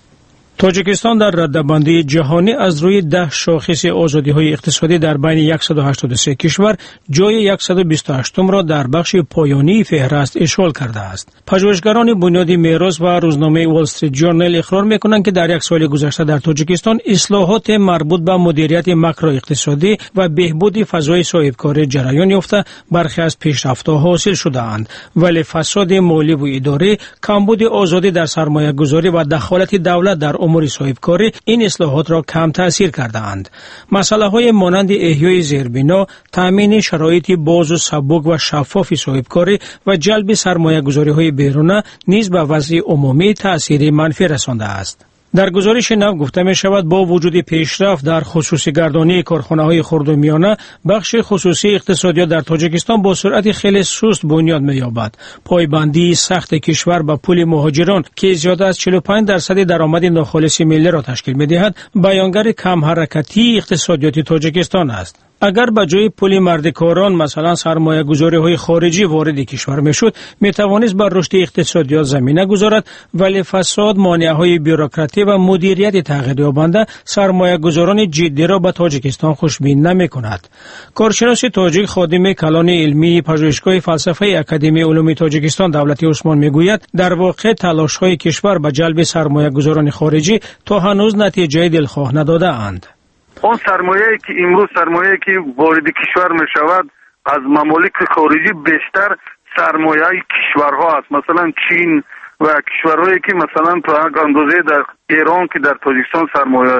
تاجیکستان در رده‌بندی جهانی از روی ده شاخص آزادی‌های اقتصادی در بین صد و هشتاد و سه کشور جای صد و بیست و هشت را در بخش پایانی فهرست اشغال کرده است. پژوهشگران بنیاد میراث و روزنامه وال استریت جورنال اقرار می‌کنند که در یک سال گذشته در تاجیکستان اصلاحات مربوط به مدیریت ماکرواقتصادی و بهبود فضای صاحبکاری جریان یافته، برخی از پیشرفت‌ها حاصل شده‌اند، ولی فساد مالی و اداری، کمبود آزادی در سرمایه‌گذاری و دخالت دولت در امور صاحبکاری این اصلاحات را کم تأثیر کرده‌اند. مسائل مانند احیای زیربنا، تامین شرایط باز و سبک و شفاف صاحبکاری و جلب سرمایه‌گذاری‌های بیرونه نیز به وضع عمومی تأثیر منفی رسانده است. در گزارش نو گفته می شود با وجود پیشرفت در خصوصی گردانی کارخانه‌های خرد و میانه، بخش خصوصی اقتصادیات در تاجیکستان با سرعت خیلی سست بنیاد می‌یابد. پایبندی سخت کشور به پول مهاجران که زیاده از چهل و پنج درصد درآمد ناخالص ملی را تشکیل می‌دهد، بیانگر کم حرکتی اقتصادیات تاجیکستان است. اگر به جای پول مردکاران مثلا سرمایه گذاری های خارجی وارد کشور می شد، می توانست بر رشد اقتصادیات زمینه گذارد، ولی فساد، مانع های بیروکراتی و مدیریت تغییر یابنده سرمایه گذاران جدی را به تاجیکستان خوشبین نمی کند. کارشناس تاجیک خادم کلان علمی پژوهشگاه فلسفه اکادمی علوم تاجیکستان دولتی عثمان می گوید در واقع تلاش های کشور به جلب سرمایه گذاران خارجی تا هنوز نتیجه دلخواه نداده اند. آن سرمایه‌ای که امروز سرمایه‌ای که وارد کشور می شود از ممالک خارجی بیشتر سرمایه کشورها است، مثلا چین و کشورهایی که مثلا تو اندازه در ایران که در تاجیکستان سرمایه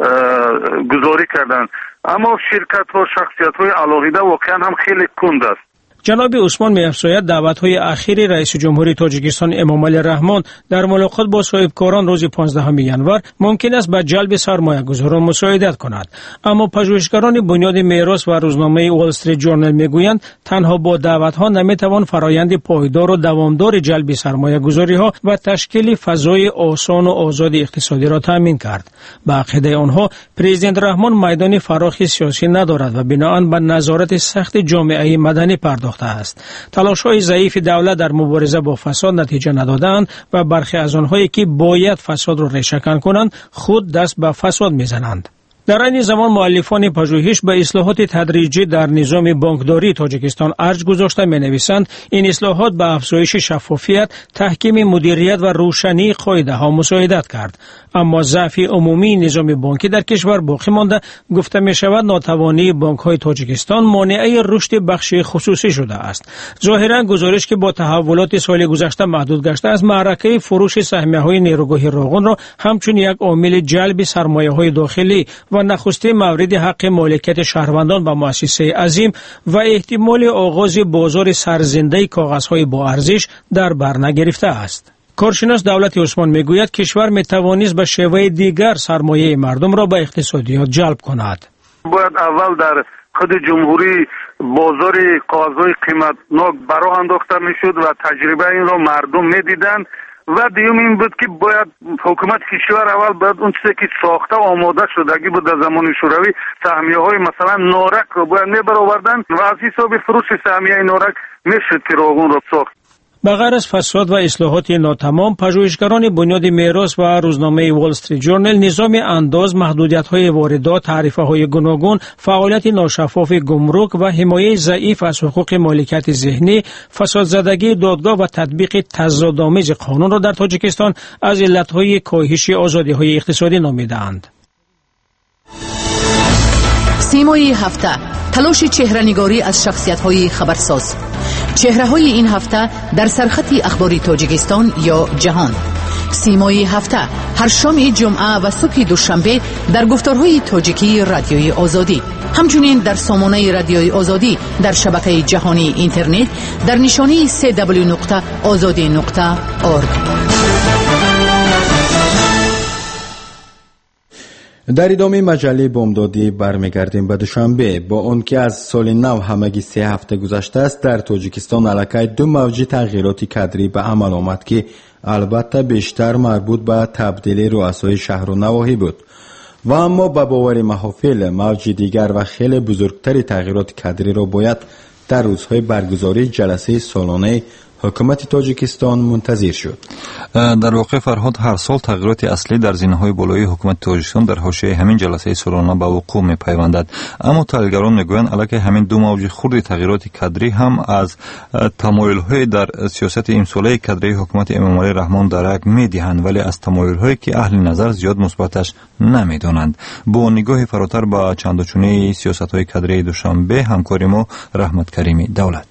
گذاری کردند، اما شرکت ها شخصیت های علاقیده واقعا هم خیلی کند است. جناب عثمان می‌افزاید دعوت‌های اخیر رئیس جمهوری تاجیکستان امامعلی رحمان در ملاقات با صاحبکاران روز پانزدهم ژانویه ممکن است به جلب سرمایه‌گذاران مساعدت کند، اما پژوهشگران بنیاد میراث و روزنامه وال استریت جورنال میگویند تنها با دعوت‌ها نمی‌توان فرایند پایدار و دوامدار جلب سرمایه‌گذاری‌ها و تشکیل فضای آسان و آزاد اقتصادی را تامین کرد. به عقیده آنها پرزیدنت رحمان میدان فراخ سیاسی ندارد و بناهن به نظارت سخت جامعه مدنی پرداخت است. تلاش‌های ضعیف دولت در مبارزه با فساد نتیجه ندادند و برخی از آنهایی که باید فساد را ریشه‌کن کنند خود دست به فساد می‌زنند. در این زمان مؤلفان پژوهش به اصلاحات تدریجی در نظام بانکداری تاجیکستان ارج گذاشته می‌نویسند این اصلاحات به افزایش شفافیت، تحکیم مدیریت و روشنی قاعده‌ها مساعدت کرد، اما ضعف عمومی نظام بانکی در کشور باقی مانده. گفته می‌شود ناتوانی بانک‌های تاجیکستان مانع رشد بخش خصوصی شده است. ظاهراً گزارش که با تحولات سال گذشته محدود گشته است، معرکه فروش سهمیه‌های نیروگاه راغون را همچون یک عامل جلب سرمایه‌های داخلی و نخسته مورد حق مالکیت شهروندان به مؤسسه عظیم و احتمال آغاز بازار سرزنده کاغذهای با ارزش در بر نگرفته است. کارشناس دولتی عثمان میگوید کشور میتوانست به شیوه دیگر سرمایه مردم را به اقتصادیات جلب کند. باید اول در خود جمهوری بازار کاغذهای قیمتناک براه انداخته میشد و تجربه این را مردم میدیدند و دیوم این بود که باید حکومت کشور اول باید اون چیزی که ساخته و آماده شدگی بود در زمان شوروی سهمیه های مثلا نارک رو باید میبرآوردن و از حساب فروش سهمیه نارک میشد که راغون را ساخت. بغیر از فساد و اصلاحات ناتمام، پژوهشگران بنیاد میراث و روزنامه وال استریت جورنال نظام انداز، محدودیت‌های واردات، تعرفه‌های گوناگون، فعالیت ناشفاف گمرک و حمایت ضعیف از حقوق مالکیت ذهنی، فسادزدگی دادگاه و تطبیق تضادآمیز قانون را در تاجیکستان از علت‌های کاهش آزادی‌های اقتصادی نامیده‌اند. سیمای هفته، تلاش چهره‌نگاری از شخصیت‌های خبرساز. چهره‌های این هفته در سرخط اخباری تاجیکستان یا جهان. سیمای هفته هر شام جمعه و صبح دوشنبه در گفتارهای تاجیکی رادیوی آزادی، همچنین در سامانه رادیوی آزادی در شبکه جهانی اینترنت در نشانی سی دبلیو نقطه آزادی نقطه اورگ. در ادامه مجله بامدادی برمیگردیم به دوشنبه. با اون که از سال نو همگی سه هفته گذشته است، در تاجیکستان علاقه دو موج تغییرات کادری به عمل آمد که البته بیشتر مربوط به تبدیل رؤسای شهر و نواحی بود و اما به باور محافل موج دیگر و خیلی بزرگتر تغییرات کادری را باید در روزهای برگزاری جلسه سالانه حکومت تاجیکستان منتظر شد. در واقع فرهاد، هر سال تغییرات اصلی در زینه‌های بالایی حکومت تاجیکستان در حاشیه همین جلسه سالانه به وقوع می‌پیوندد، اما تحلیلگران میگویند علاوه همین دو موج خرد تغییرات کادری هم از تمایل‌های در سیاست امساله کادری حکومت امام علی رحمان درک می‌دهند، ولی از تمایل‌هایی که اهل نظر زیاد مثبتش نمی‌دانند. با نگاه فراتر به چندوچونه سیاست‌های کادری دوشنبه، همکار ما رحمت کریمی دولت.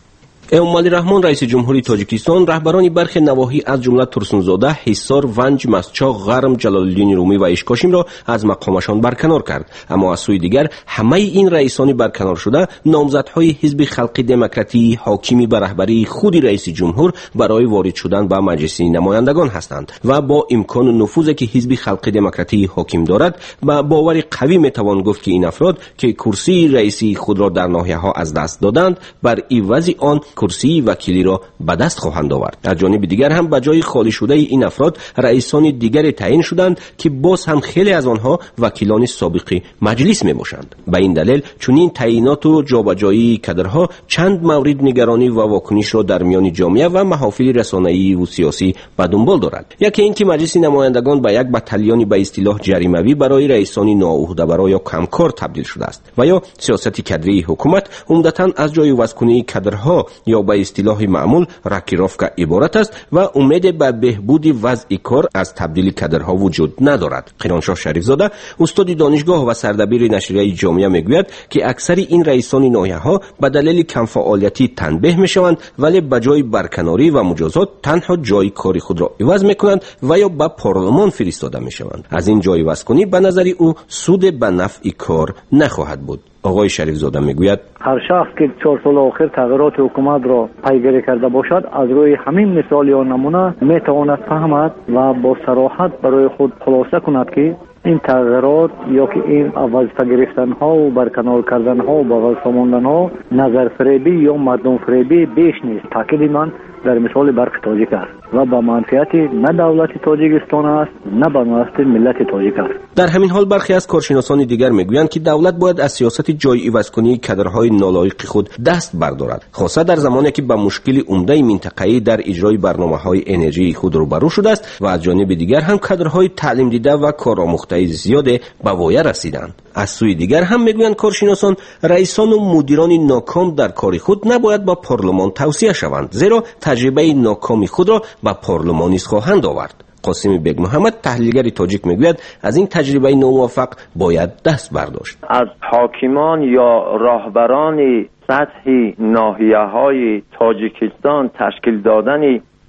امام علی رحمان رئیس جمهوری تاجیکستان رهبران برخی نواحی از جمله ترسونزاده، حصار، ونج، مسچاق، غرم، جلال الدین رومی و اشکاشیم را از مقامشان برکنار کرد. اما از سوی دیگر همه این رئیسان برکنار شده نامزدهای حزب خلق دموکراتی حاکمی به رهبری خود رئیس جمهور برای وارد شدن به مجلس نمایندگان هستند و با امکان و نفوذی که حزب خلق دموکراتی حاکم دارد با باور قوی میتوان گفت که این افراد که کرسی رئیسی خود را در ناحیه‌ها از دست دادند، بر عوض آن کرسی وکیلی را به دست خواهند آورد. از جانب دیگر هم به جای خالی شده این افراد رئیسان دیگر تعیین شدند که باز هم خیلی از آنها وکیلان سابق مجلس می باشند. به این دلیل چنین تعیینات و جابجایی کادرها چند مورد نگرانی و واکنش را در میان جامعه و محافل رسانه‌ای و سیاسی به دنبال دارد. یکی اینکه مجلس نمایندگان به یک بتالیون به اصطلاح جریمه‌ای برای رئیسان ناعهده‌برا یا کمکار تبدیل شده است و یا سیاست کادری حکومت عمدتاً از جای وضع‌کنی کادرها یا به اصطلاح معمول راکیروفکا عبارت است و امید به بهبود وضع کار از تبدیل کادرها وجود ندارد. قیرانشاه شریفزاده استاد دانشگاه و سردبیر نشریه جامعه میگوید که اکثر این رئیسان ناحیه‌ها به دلیل کم فعالیتی تنبیه میشوند، ولی به جای برکناری و مجازات تنها جای کاری خود را عوض میکنند و یا به پارلمان فرستاده میشوند. از این جای وضع‌کنی به نظر او سود به نفع کار نخواهد بود. آقای شریفزاده میگوید هر شخص که چهار سال آخر تغییرات حکومت را پیگیری کرده باشد، از روی همین مثال یا نمونه میتواند فهمد و با صراحت برای خود خلاصه کند که این تغییرات یا که این وظیفه گرفتن ها و برکنار کردن ها و بغل ساماندن ها نظر فریبی یا مردم فریبی بیش نیست. تاکید من در مثال برق تاجیک است و با منفعت نه دولت تاجیکستان است نه به مصلحت ملت تاجیک است. در همین حال برخی از کارشناسان دیگر میگویند که دولت باید از سیاست جای عوض کنی کادرهای نالایق خود دست بردارد، خاصه در زمانی که با مشکل عمده منطقه‌ای در اجرای برنامه‌های انرژی خود روبرو شده است و از جانب دیگر هم کادرهای تعلیم دیده و کارآموخته زیاد به وایه رسیدند. از سوی دیگر هم میگویند کارشناسان رئیسان و مدیران ناکام در کار خود نباید با پارلمان توصیه شوند، زیرا تجربه ناکامی خود را به پارلمان نیز خواهند آورد. قاسم بیگ محمد تحلیلگر تاجیک میگوید از این تجربه ناموفق باید دست برداشت. از حاکمان یا راهبران سطحی ناحیه‌های تاجیکستان تشکیل دادن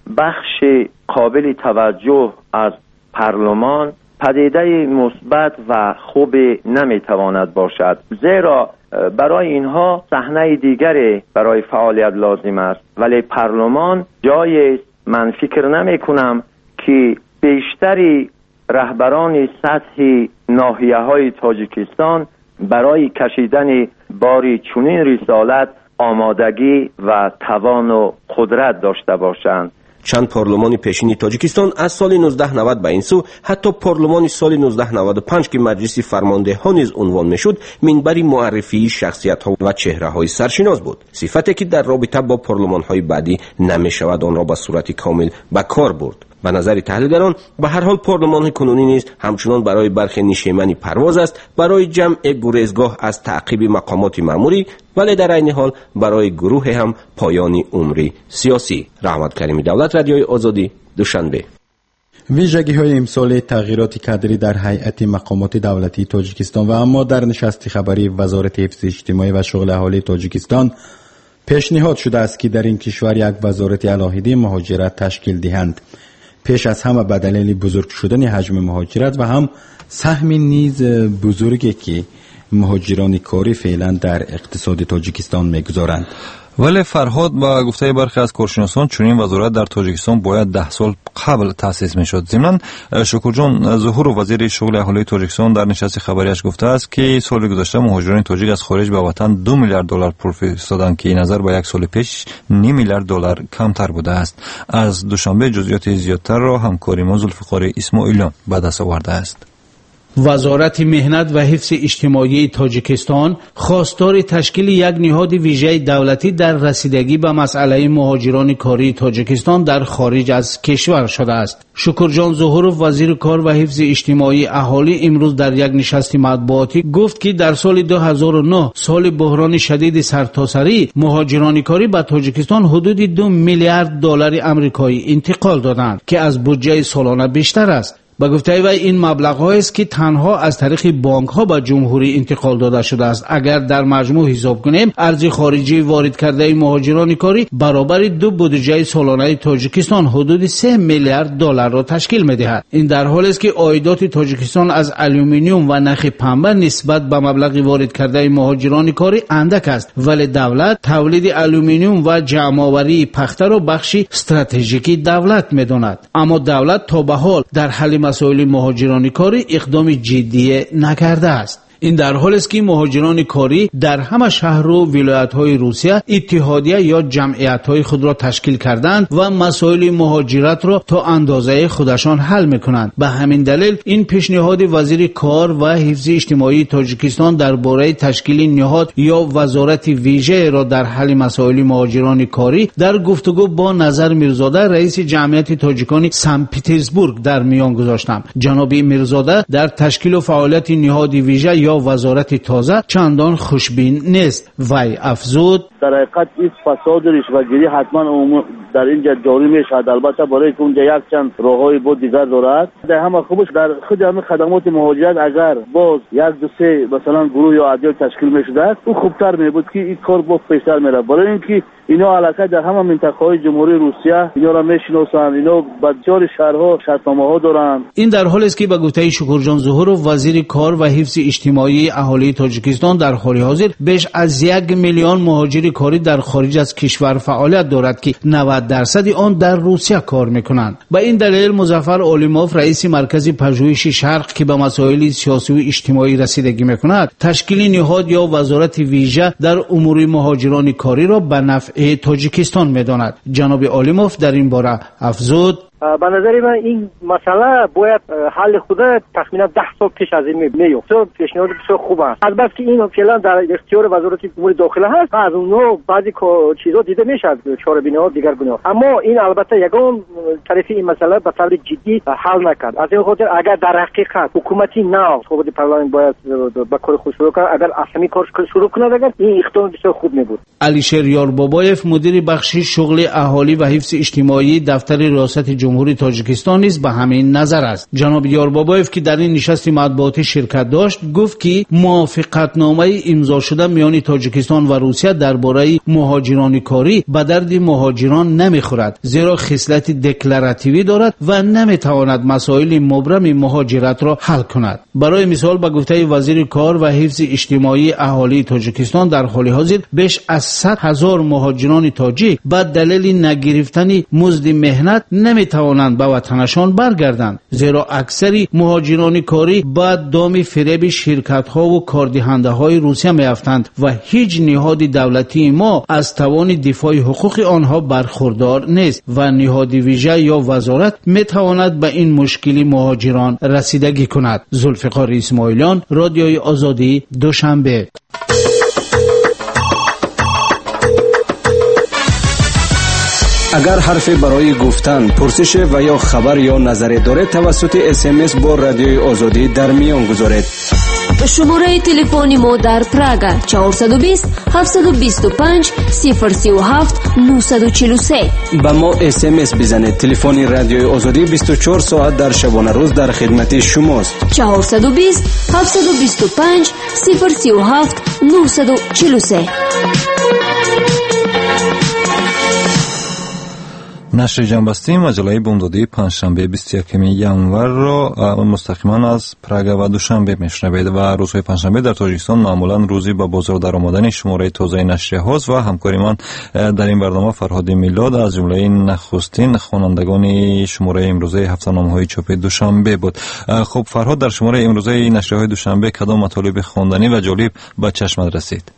بخش قابل توجه از پارلمان پدیده مثبت و خوب نمیتواند باشد، زیرا برای اینها صحنه دیگری برای فعالیت لازم است، ولی پارلمان جای من فکر نمی کنم که بیشتری رهبران سطحی ناحیه‌های تاجیکستان برای کشیدن باری چنین رسالت آمادگی و توان و قدرت داشته باشند. چند پارلمان پیشین تاجیکستان از سال نوزده نود به این سو، حتی پارلمان سال نوزده نود و پنج که مجلس فرمانده ها نیز عنوان میشد، منبری معرفی شخصیت ها و چهره های سرشناس بود، صفتی که در رابطه با پارلمان های بعدی نمیشود آن را به صورت کامل به کار برد. به نظر تحلیلگران به هر حال پارلمان کنونی نیز همچنان برای برخی نشیمنی پرواز است، برای جمع گریزگاه از تعقیب مقامات مأموری، ولی در عین حال برای گروه هم پایان عمری سیاسی. رحمت کریمی دولت، رادیوی آزادی، دوشنبه. ویژگی های امسال تغییرات کادری در هیئت مقامات دولتی تاجیکستان و اما در نشست خبری وزارت حفظ اجتماعی و شغل اهالی تاجیکستان پیشنهاد شده است که در این کشور یک وزارت علاهده مهاجرت تشکیل دهند. پیش از همه به دلیل بزرگ شدن حجم مهاجرت و هم سهم نیز بزرگی که مهاجران کاری فعلا در اقتصاد تاجیکستان میگذارند. ولی فرهاد با گفته برخی از کارشناسان چنین وزارت در تاجیکستان باید ده سال قبل تأسیس میشد. ضمن شکرجان ظهور وزیر شغل اهالی تاجیکستان در نشست خبریش گفته است که سال گذشته مهاجران تاجیک از خارج به وطن دو میلیارد دلار پول فرستادند که نظر به یک سال پیش نیم میلیارد دلار کمتر بوده است. از دوشنبه جزئیات زیادتر را همکاری ما ذوالفقار اسماعیلیان به دست آورده است. وزارت مهنت و حفظ اجتماعی تاجیکستان خواستار تشکیل یک نهاد ویژه دولتی در رسیدگی به مسئله مهاجران کاری تاجیکستان در خارج از کشور شده است. شکرجان ظهورov وزیر کار و حفظ اجتماعی اهالی امروز در یک نشست مطبوعاتی گفت که در سال دو هزار و نه سال بحران شدید سرتاسری مهاجران کاری به تاجیکستان حدود دو میلیارد دلار آمریکایی انتقال دادند که از بودجه سالانه بیشتر است. با گفته وی این مبلغ‌هایی است که تنها از طریق بانک‌ها به جمهوری انتقال داده شده است. اگر در مجموع حساب کنیم ارز خارجی وارد کرده مهاجران کاری برابر دو بودجه سالانه تاجیکستان حدود سه میلیارد دلار را تشکیل می‌دهد. این در حالی است که عایدات تاجیکستان از آلومینیوم و نخ پنبه نسبت به مبلغ وارد کرده مهاجران کاری اندک است، ولی دولت تولید آلومینیوم و جمع‌آوری پخته را بخشی استراتژیکی دولت می‌داند. اما دولت تا به حال در حل مسائل مهاجران کاری اقدام جدی نکرده است. این در حالی است که مهاجران کاری در همه شهر و ولایت‌های روسیه اتحادیه یا جمعیت‌های خود را تشکیل کردند و مسائل مهاجرت را تا اندازه خودشان حل می‌کنند. به همین دلیل این پیشنهاد وزیر کار و حفظ اجتماعی تاجیکستان درباره تشکیل نهاد یا وزارت ویژه را در حل مسائل مهاجران کاری در گفتگو با نظر میرزاده رئیس جمعیت تاجیکان سن پترزبورگ در میان گذاشتم. جناب میرزاده در تشکیل و فعالیت نهاد ویژه یا وزارت تازه چندان خوشبین نیست. وی افزود در حقیقت این فساد رشوه‌گیری حتما در اینجا جاری میشد، البته برای که اونجا یک چند راههای بود دیگر دارد. در همه خوبش در خود همه خدمات مهاجرت اگر باز یک دو سه مثلا گروه یا عدیل تشکیل میشد او خوبتر میبود که این کار با پیشتر میره، برای اینکه اینا علاقه در همه منطقه‌های جمهوری روسیه اینا را میشناسند، اینا بسیار شهرها شرطنامه‌ها دارند. این در حالی است که به گفته شکرجان ظهورov وزیر کار و حفظ اجتماعی اهالی تاجیکستان در حال حاضر بیش از یک میلیون مهاجر کاری در خارج از کشور فعالیت دارد که نود درصد آن در روسیه کار میکنند. به این دلیل مظفر اولیموف رئیس مرکز پژوهش شرق که به مسائل سیاسی و اجتماعی رسیدگی میکند تشکیل نهاد یا وزارت ویژه در امور مهاجران کاری را به نفع تاجیکستان میداند. جناب اولیموف در این باره افزود به نظر من این مسئله باید حل خود تخمینا ده سال پیش از این میفته. پیشنهاد بسیار خوب است. البته که این فعلا در اختیار وزارت امور داخله هست، از اونها بعضی چیزا دیده میشه، چاره‌بینی‌ها دیگر گونه. اما این البته یگان طرف این مسئله به طور جدی حل نکرد. از این خاطر اگر در حقیقت حکومتی نو خود پارلمان باید با کار خود شروع کنه، اگر اصلا کار شروع کنه اگر این اقدام بسیار خوب میبود. علیشیر یاربابایف مدیر بخش شغل اهالی و حفظ اجتماعی دفتر ریاست جمهوری تاجیکستان نیز به همین نظر است. جناب یاربابایف که در این نشست مطبوعاتی شرکت داشت گفت که موافقتنامه امضا شده میان تاجیکستان و روسیه درباره مهاجران کاری به درد مهاجران نمیخورد، زیرا خصلت دکلراتیوی دارد و نمیتواند مسائل مبرم مهاجرت را حل کند. برای مثال به گفته وزیر کار و حفظ اجتماعی اهالی تاجیکستان در حال حاضر بیش از صد هزار مهاجران تاجیک به دلیل نگرفتن مزد مهنت نمیتوانند به وطنشان برگردند، زیرا اکثری مهاجران کاری بعد دام فریب شرکت ها و کاردهنده های روسیه میافتند و هیچ نهاد دولتی ما از توان دفاع حقوق آنها برخوردار نیست و نهاد ویژه یا وزارت میتواند به این مشکلی مهاجران رسیدگی کند. ذوالفقار اسماعیلیان، رادیوی آزادی، دوشنبه. اگر حرفی برای گفتن، پرسش و یا خبر یا نظری دارید توسط اس ام اس با رادیوی آزادی در میان گذارید. شماره تلفنی ما در پراگ چهارصد و بیست هفتصد و بیست و پنج صفر سی و هفت نهصد و چهل و سه. با ما اس ام اس بزنید. تلفن رادیوی آزادی بیست و چهار ساعت در شبانه روز در خدمت شماست. چهارصد و بیست هفتصد و بیست و پنج صفر سی و هفت نهصد و چهل و سه. نشر جنبسته مجله بامدادی پنجشنبه بیست و یکم ینور را مستقیما از پراگ و دوشنبه میشنوید و روزهای پنجشنبه در تاجیکستان معمولا روزی به بازار درآمدن شماره تازه نشریه هاست و همکاری من در این برنامه فرهاد میلاد از جمله نخستین خوانندگان شماره امروزه هفته‌نامه های چاپ دوشنبه بود. خب فرهاد، در شماره امروزه نشریه های دوشنبه کدام مطالب خواندنی و جالب به چشمت رسید؟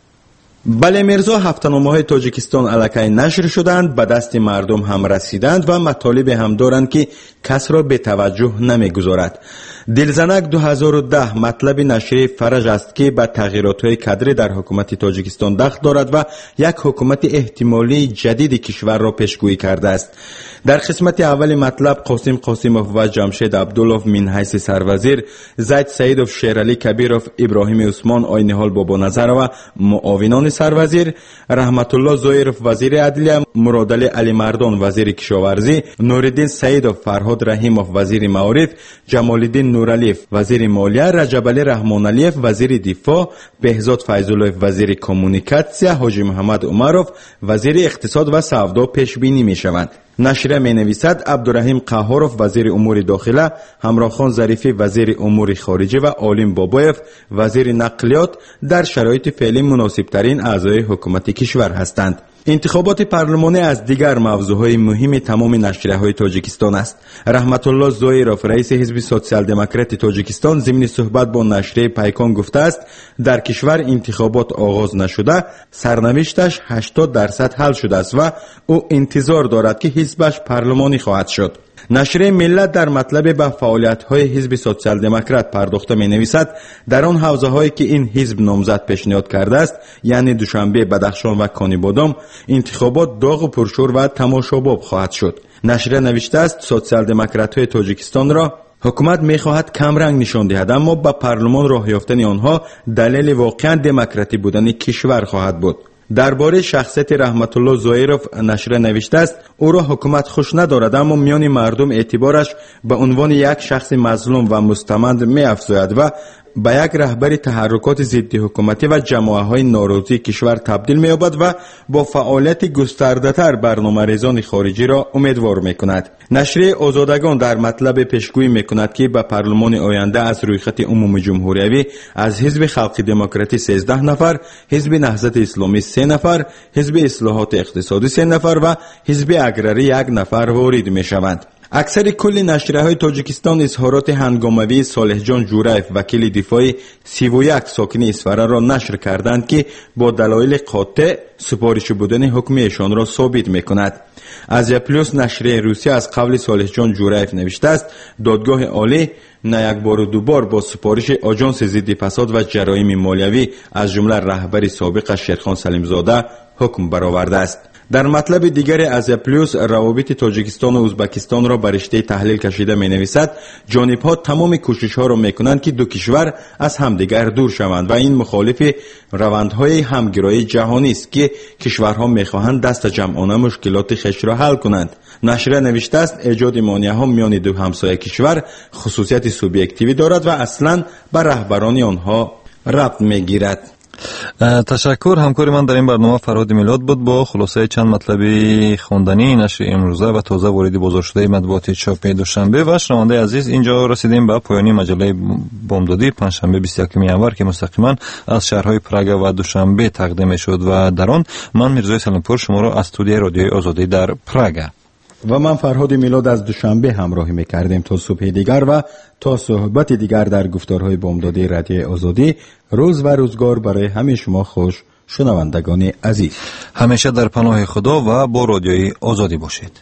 بله میرزا، هفته‌نامه های تاجیکستان الکی نشر شدند، به دست مردم هم رسیدند و مطالب هم دارند که کس را به توجه نمیگذارد. دلزنک دو هزار و ده مطلب نشریه فرج است که به تغییرات های کادری در حکومت تاجیکستان دخل دارد و یک حکومت احتمالی جدید کشور را پیشگویی کرده است. در قسمت اول مطلب قاسم قاسموف و جمشید عبدالله من حیث سروزیر، زید سعیدوف، شیرعلی کبیروف، ابراهیم عثمان، آینحال بابا نظر و معاونان سروزیر، رحمت الله زویروف وزیر عدلیه، مرادعلی علی مردان وزیر کشاورزی، نورالدین سعیدوف، فرهاد رحیموف وزیر معارف، جمالالدین نورالیف وزیر مالیه، رجبعلی رحمانعلیف وزیر دفاع، بهزاد فیض‌الله وزیر کمونیکاسیا، حاجی محمد عمروف وزیر اقتصاد و سودا پیش بینی می شوند. نشریه می نویسد عبدالرحیم قهاروف وزیر امور داخله، همراه خان ظریفی وزیر امور خارجه و عالم بابایف وزیر نقلیات در شرایط فعلی مناسب ترین اعضای حکومت کشور هستند. انتخابات پارلمانی از دیگر موضوعهای مهم تمام نشریه‌های تاجیکستان است. رحمت الله زویروف رئیس حزب سوسیال دموکرات تاجیکستان ضمن صحبت با نشریه پیکان گفته است در کشور انتخابات آغاز نشده، سرنوشتش هشتاد درصد حل شده است و او انتظار دارد که حزبش پارلمانی خواهد شد. نشریه ملت در مطلب به فعالیت‌های حزب سوسیال دموکرات پرداخته می‌نویسد در آن حوزه‌هایی که این حزب نامزد پیشنهاد کرده است، یعنی دوشنبه، بدخشان و کانیبادام، انتخابات داغ و پرشور و تماشاباب خواهد شد. نشریه نوشته است سوسیال دموکرات‌های تاجیکستان را حکومت می‌خواهد کمرنگ نشان دهد، اما با پارلمان راه یافتن آنها دلیل واقعاً دموکراتی بودن کشور خواهد بود. درباره شخصیت رحمت الله زویروف نشریه نوشته است او را حکومت خوش ندارد، اما میان مردم اعتبارش به عنوان یک شخص مظلوم و مستمند می‌افزاید و به یک رهبر تحرکات ضد حکومتی و جماعت‌های ناراضی کشور تبدیل می‌یابد و با فعالیت گسترده‌تر برنامه‌ریزان خارجی را امیدوار می‌کند. نشریه آزادگان در مطلب پیشگویی می‌کند که به پارلمان آینده از رویخط عمومی جمهوریوی از حزب خلق دموکراتی سیزده نفر، حزب نهضت اسلامی سه نفر، حزب اصلاحات اقتصادی سه نفر و حزب اگراری یک نفر وارد می‌شوند. اکثر کل نشریه‌های تاجیکستان اظهارات هنگاموی صالح جان جورایف وکیل دفاعی سی و یک ساکن اسفره را نشر کردند که با دلایل قاطع سپارش بودن حکم ایشان را ثابت می‌کند. از پلوس نشریه روسیه از قول صالح جان جورایف نوشته است دادگاه عالی نه یک بار و دو بار با سپارش آژانس ضد فساد و جرایم مالیوی از جمله رهبر سابق شیرخان سلیمزاده حکم برآورده است. در مطلب دیگر از پلوس روابط تاجیکستان و ازبکستان را بر رشته تحلیل کشیده می نویسد جانب‌ها تمام کوشش ها را می کنند که دو کشور از همدیگر دور شوند و این مخالف روندهای همگرایی جهانی است که کشورها می خواهند دست جمعانه مشکلات خویش را حل کنند. نشریه نوشته است ایجاد مانع‌ها میان دو همسایه کشور خصوصیت سوبیکتیوی دارد و اصلاً بر رهبران آنها ربط می‌گیرد. تشکر. همکاری من در این برنامه فرهاد میلاد بود با خلاصه چند مطلبی خواندنی نشر امروزه و تازه وارد بازار شده مطبوعات چاپ دوشنبه. و شنونده عزیز، اینجا رسیدیم به پایانی مجله بامدادی پنجشنبه بیست و یکم ینور که مستقیما از شهرهای پراگ و دوشنبه تقدیم شد و در آن من میرزای سلیمپور شما را از استودیوی رادیوی آزادی در پراگ و من فرهاد میلاد از دوشنبه همراهی می‌کردیم. تا صبح دیگر و تا صحبت دیگر در گفتارهای بامدادی رادیوی آزادی، روز و روزگار برای همه شما خوش. شنوندگان عزیز، همیشه در پناه خدا و با رادیوی آزادی باشید.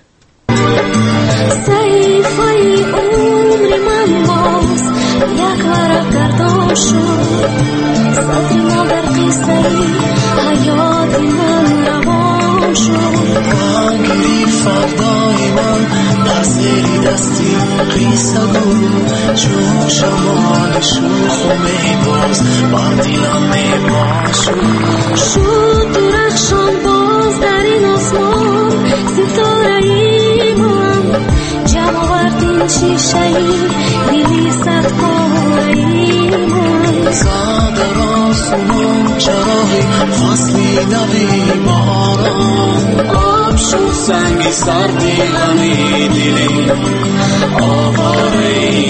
صحیفه عمر من باز یک ورق گردان شد، سطر ما در قصه حیات من روان شد، آنگلی فردای من در زیر دستی قیصه گل چون شمال شوخ و میباز بر دیلم میمان شد. شد درخشان باز در این آسمان ستاره ای من، جمع آوردین شیشه ای دیلی صد پاره ای من، زاد آسمان چراغی فصلی نبی باران آب شد سنگ سردی غمی دلی آواره